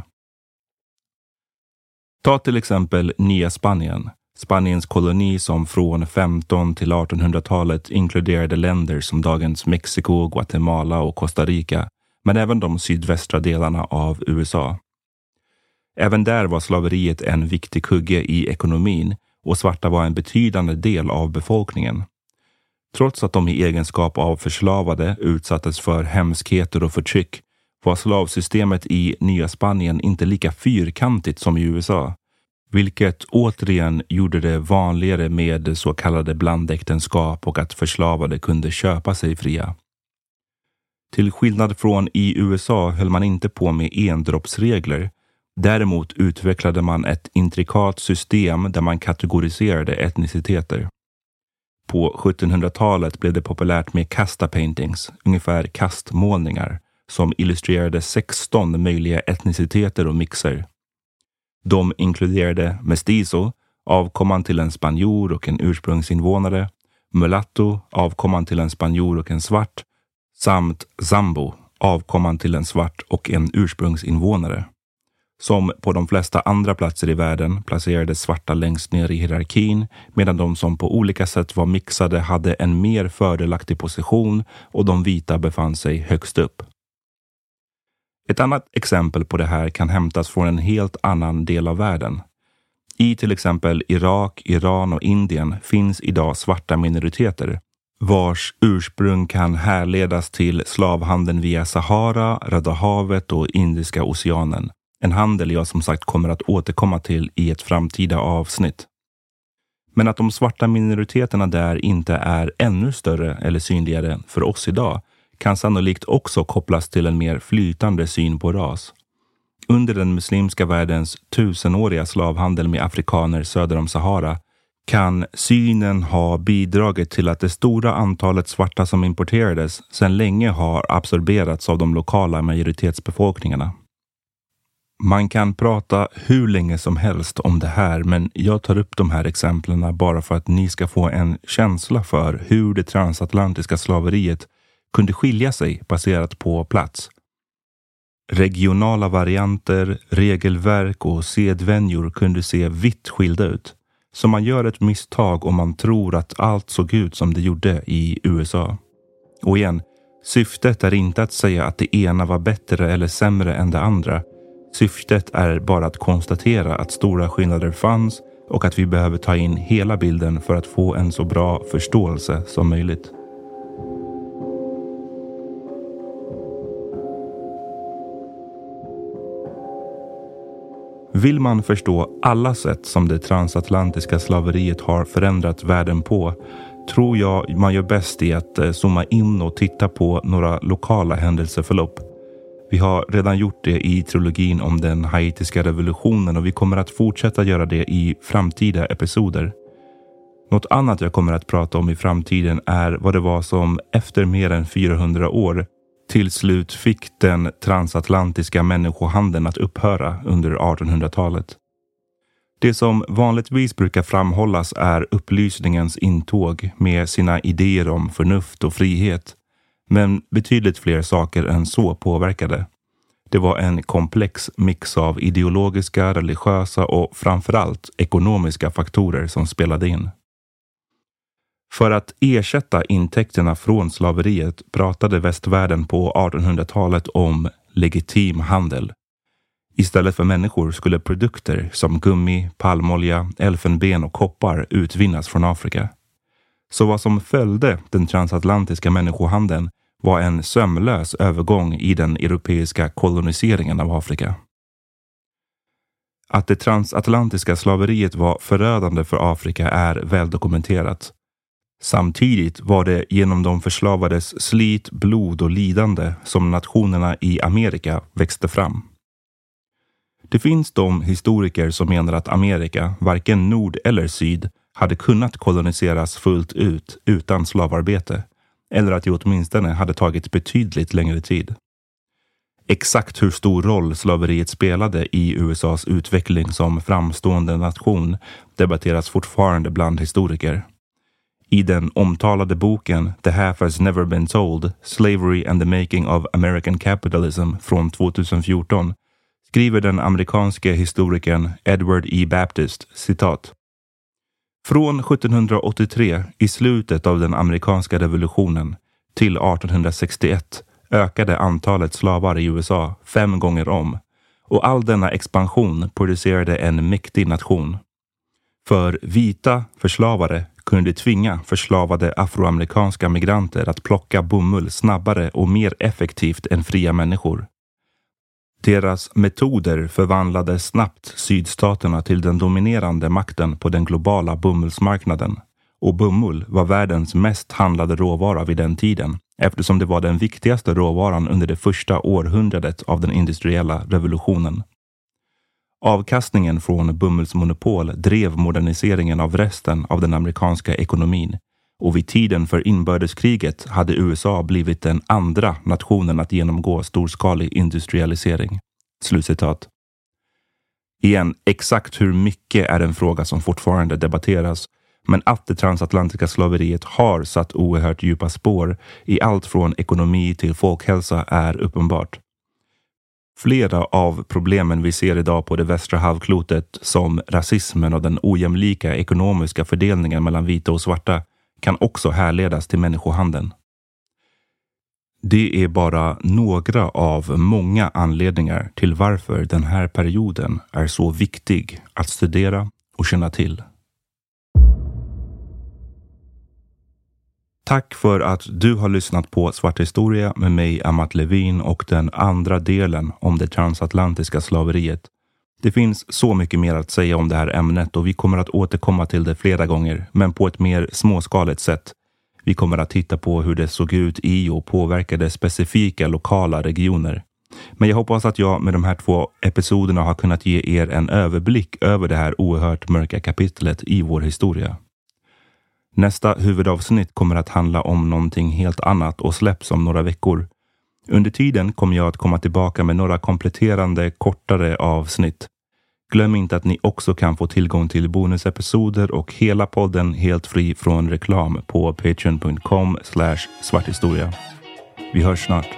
Ta till exempel Nya Spanien. Spaniens koloni som från femton- till artonhundratalet inkluderade länder som dagens Mexiko, Guatemala och Costa Rica, men även de sydvästra delarna av U S A. Även där var slaveriet en viktig kugge i ekonomin och svarta var en betydande del av befolkningen. Trots att de i egenskap av förslavade utsattes för hemskheter och förtryck var slavsystemet i Nya Spanien inte lika fyrkantigt som i U S A. Vilket återigen gjorde det vanligare med så kallade blandäktenskap och att förslavade kunde köpa sig fria. Till skillnad från i U S A höll man inte på med endroppsregler. Däremot utvecklade man ett intrikat system där man kategoriserade etniciteter. På sjuttonhundratalet blev det populärt med casta paintings, ungefär kastmålningar, som illustrerade sexton möjliga etniciteter och mixer. De inkluderade mestizo, avkomman till en spanjor och en ursprungsinvånare, mulatto, avkomman till en spanjor och en svart, samt zambo, avkomman till en svart och en ursprungsinvånare. Som på de flesta andra platser i världen placerades svarta längst ner i hierarkin, medan de som på olika sätt var mixade hade en mer fördelaktig position och de vita befann sig högst upp. Ett annat exempel på det här kan hämtas från en helt annan del av världen. I till exempel Irak, Iran och Indien finns idag svarta minoriteter, vars ursprung kan härledas till slavhandeln via Sahara, Röda havet och Indiska oceanen. En handel jag som sagt kommer att återkomma till i ett framtida avsnitt. Men att de svarta minoriteterna där inte är ännu större eller synligare för oss idag kan sannolikt också kopplas till en mer flytande syn på ras. Under den muslimska världens tusenåriga slavhandel med afrikaner söder om Sahara kan synen ha bidragit till att det stora antalet svarta som importerades sedan länge har absorberats av de lokala majoritetsbefolkningarna. Man kan prata hur länge som helst om det här, men jag tar upp de här exemplen bara för att ni ska få en känsla för hur det transatlantiska slaveriet kunde skilja sig baserat på plats. Regionala varianter, regelverk och sedvänjor kunde se vitt skilda ut. Så man gör ett misstag om man tror att allt såg ut som det gjorde i U S A. Och igen, syftet är inte att säga att det ena var bättre eller sämre än det andra. Syftet är bara att konstatera att stora skillnader fanns och att vi behöver ta in hela bilden för att få en så bra förståelse som möjligt. Vill man förstå alla sätt som det transatlantiska slaveriet har förändrat världen på, tror jag man gör bäst i att zooma in och titta på några lokala händelseförlopp. Vi har redan gjort det i trilogin om den haitiska revolutionen och vi kommer att fortsätta göra det i framtida episoder. Något annat jag kommer att prata om i framtiden är vad det var som efter mer än fyrahundra år till slut fick den transatlantiska människohandeln att upphöra under artonhundratalet. Det som vanligtvis brukar framhållas är upplysningens intåg med sina idéer om förnuft och frihet. Men betydligt fler saker än så påverkade. Det var en komplex mix av ideologiska, religiösa och framförallt ekonomiska faktorer som spelade in. För att ersätta intäkterna från slaveriet pratade västvärlden på artonhundratalet om legitim handel. Istället för människor skulle produkter som gummi, palmolja, elfenben och koppar utvinnas från Afrika. Så vad som följde den transatlantiska människohandeln var en sömlös övergång i den europeiska koloniseringen av Afrika. Att det transatlantiska slaveriet var förödande för Afrika är väldokumenterat. Samtidigt var det genom de förslavades slit, blod och lidande som nationerna i Amerika växte fram. Det finns de historiker som menar att Amerika, varken nord eller syd, hade kunnat koloniseras fullt ut utan slavarbete, eller att det åtminstone hade tagit betydligt längre tid. Exakt hur stor roll slaveriet spelade i U S A:s utveckling som framstående nation debatteras fortfarande bland historiker. I den omtalade boken The Half Has Never Been Told, Slavery and the Making of American Capitalism från tjugohundrafjorton skriver den amerikanske historikern Edward E. Baptist, citat: Från sjuttonhundraåttiotre, i slutet av den amerikanska revolutionen, till artonhundrasextioett ökade antalet slavar i U S A fem gånger om, och all denna expansion producerade en mäktig nation. För vita förslavare kunde tvinga förslavade afroamerikanska migranter att plocka bomull snabbare och mer effektivt än fria människor. Deras metoder förvandlade snabbt sydstaterna till den dominerande makten på den globala bomullsmarknaden, och bomull var världens mest handlade råvara vid den tiden, eftersom det var den viktigaste råvaran under det första århundradet av den industriella revolutionen. Avkastningen från bomullsmonopol drev moderniseringen av resten av den amerikanska ekonomin, och vid tiden för inbördeskriget hade U S A blivit den andra nationen att genomgå storskalig industrialisering. Slutcitat. Igen, exakt hur mycket är en fråga som fortfarande debatteras, men att det transatlantiska slaveriet har satt oerhört djupa spår i allt från ekonomi till folkhälsa är uppenbart. Flera av problemen vi ser idag på det västra halvklotet, som rasismen och den ojämlika ekonomiska fördelningen mellan vita och svarta, kan också härledas till människohandeln. Det är bara några av många anledningar till varför den här perioden är så viktig att studera och känna till. Tack för att du har lyssnat på Svart historia med mig, Amat Levin, och den andra delen om det transatlantiska slaveriet. Det finns så mycket mer att säga om det här ämnet och vi kommer att återkomma till det flera gånger, men på ett mer småskaligt sätt. Vi kommer att titta på hur det såg ut i och påverkade specifika lokala regioner. Men jag hoppas att jag med de här två episoderna har kunnat ge er en överblick över det här oerhört mörka kapitlet i vår historia. Nästa huvudavsnitt kommer att handla om någonting helt annat och släpps om några veckor. Under tiden kommer jag att komma tillbaka med några kompletterande kortare avsnitt. Glöm inte att ni också kan få tillgång till bonusepisoder och hela podden helt fri från reklam på patreon dot com slash svarthistoria. Vi hörs snart.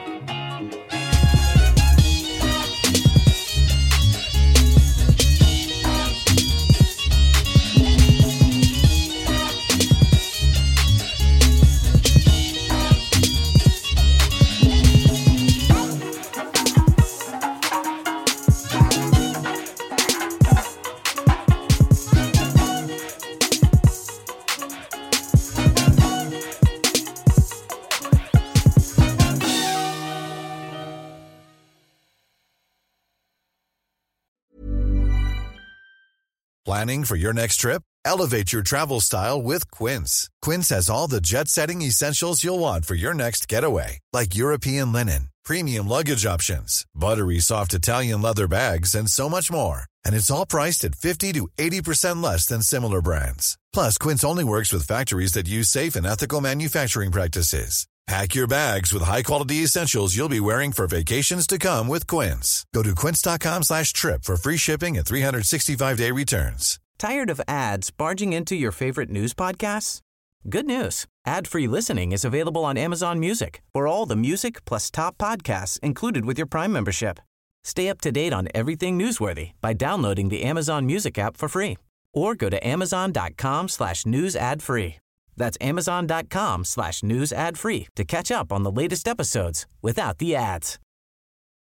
Planning for your next trip? Elevate your travel style with Quince. Quince has all the jet-setting essentials you'll want for your next getaway, like European linen, premium luggage options, buttery soft Italian leather bags, and so much more. And it's all priced at fifty to eighty percent less than similar brands. Plus, Quince only works with factories that use safe and ethical manufacturing practices. Pack your bags with high-quality essentials you'll be wearing for vacations to come with Quince. Go to quince.com slash trip for free shipping and three sixty-five day returns. Tired of ads barging into your favorite news podcasts? Good news. Ad-free listening is available on Amazon Music for all the music plus top podcasts included with your Prime membership. Stay up to date on everything newsworthy by downloading the Amazon Music app for free or go to amazon.com slash news ad free. That's amazon.com slash news ad free to catch up on the latest episodes without the ads.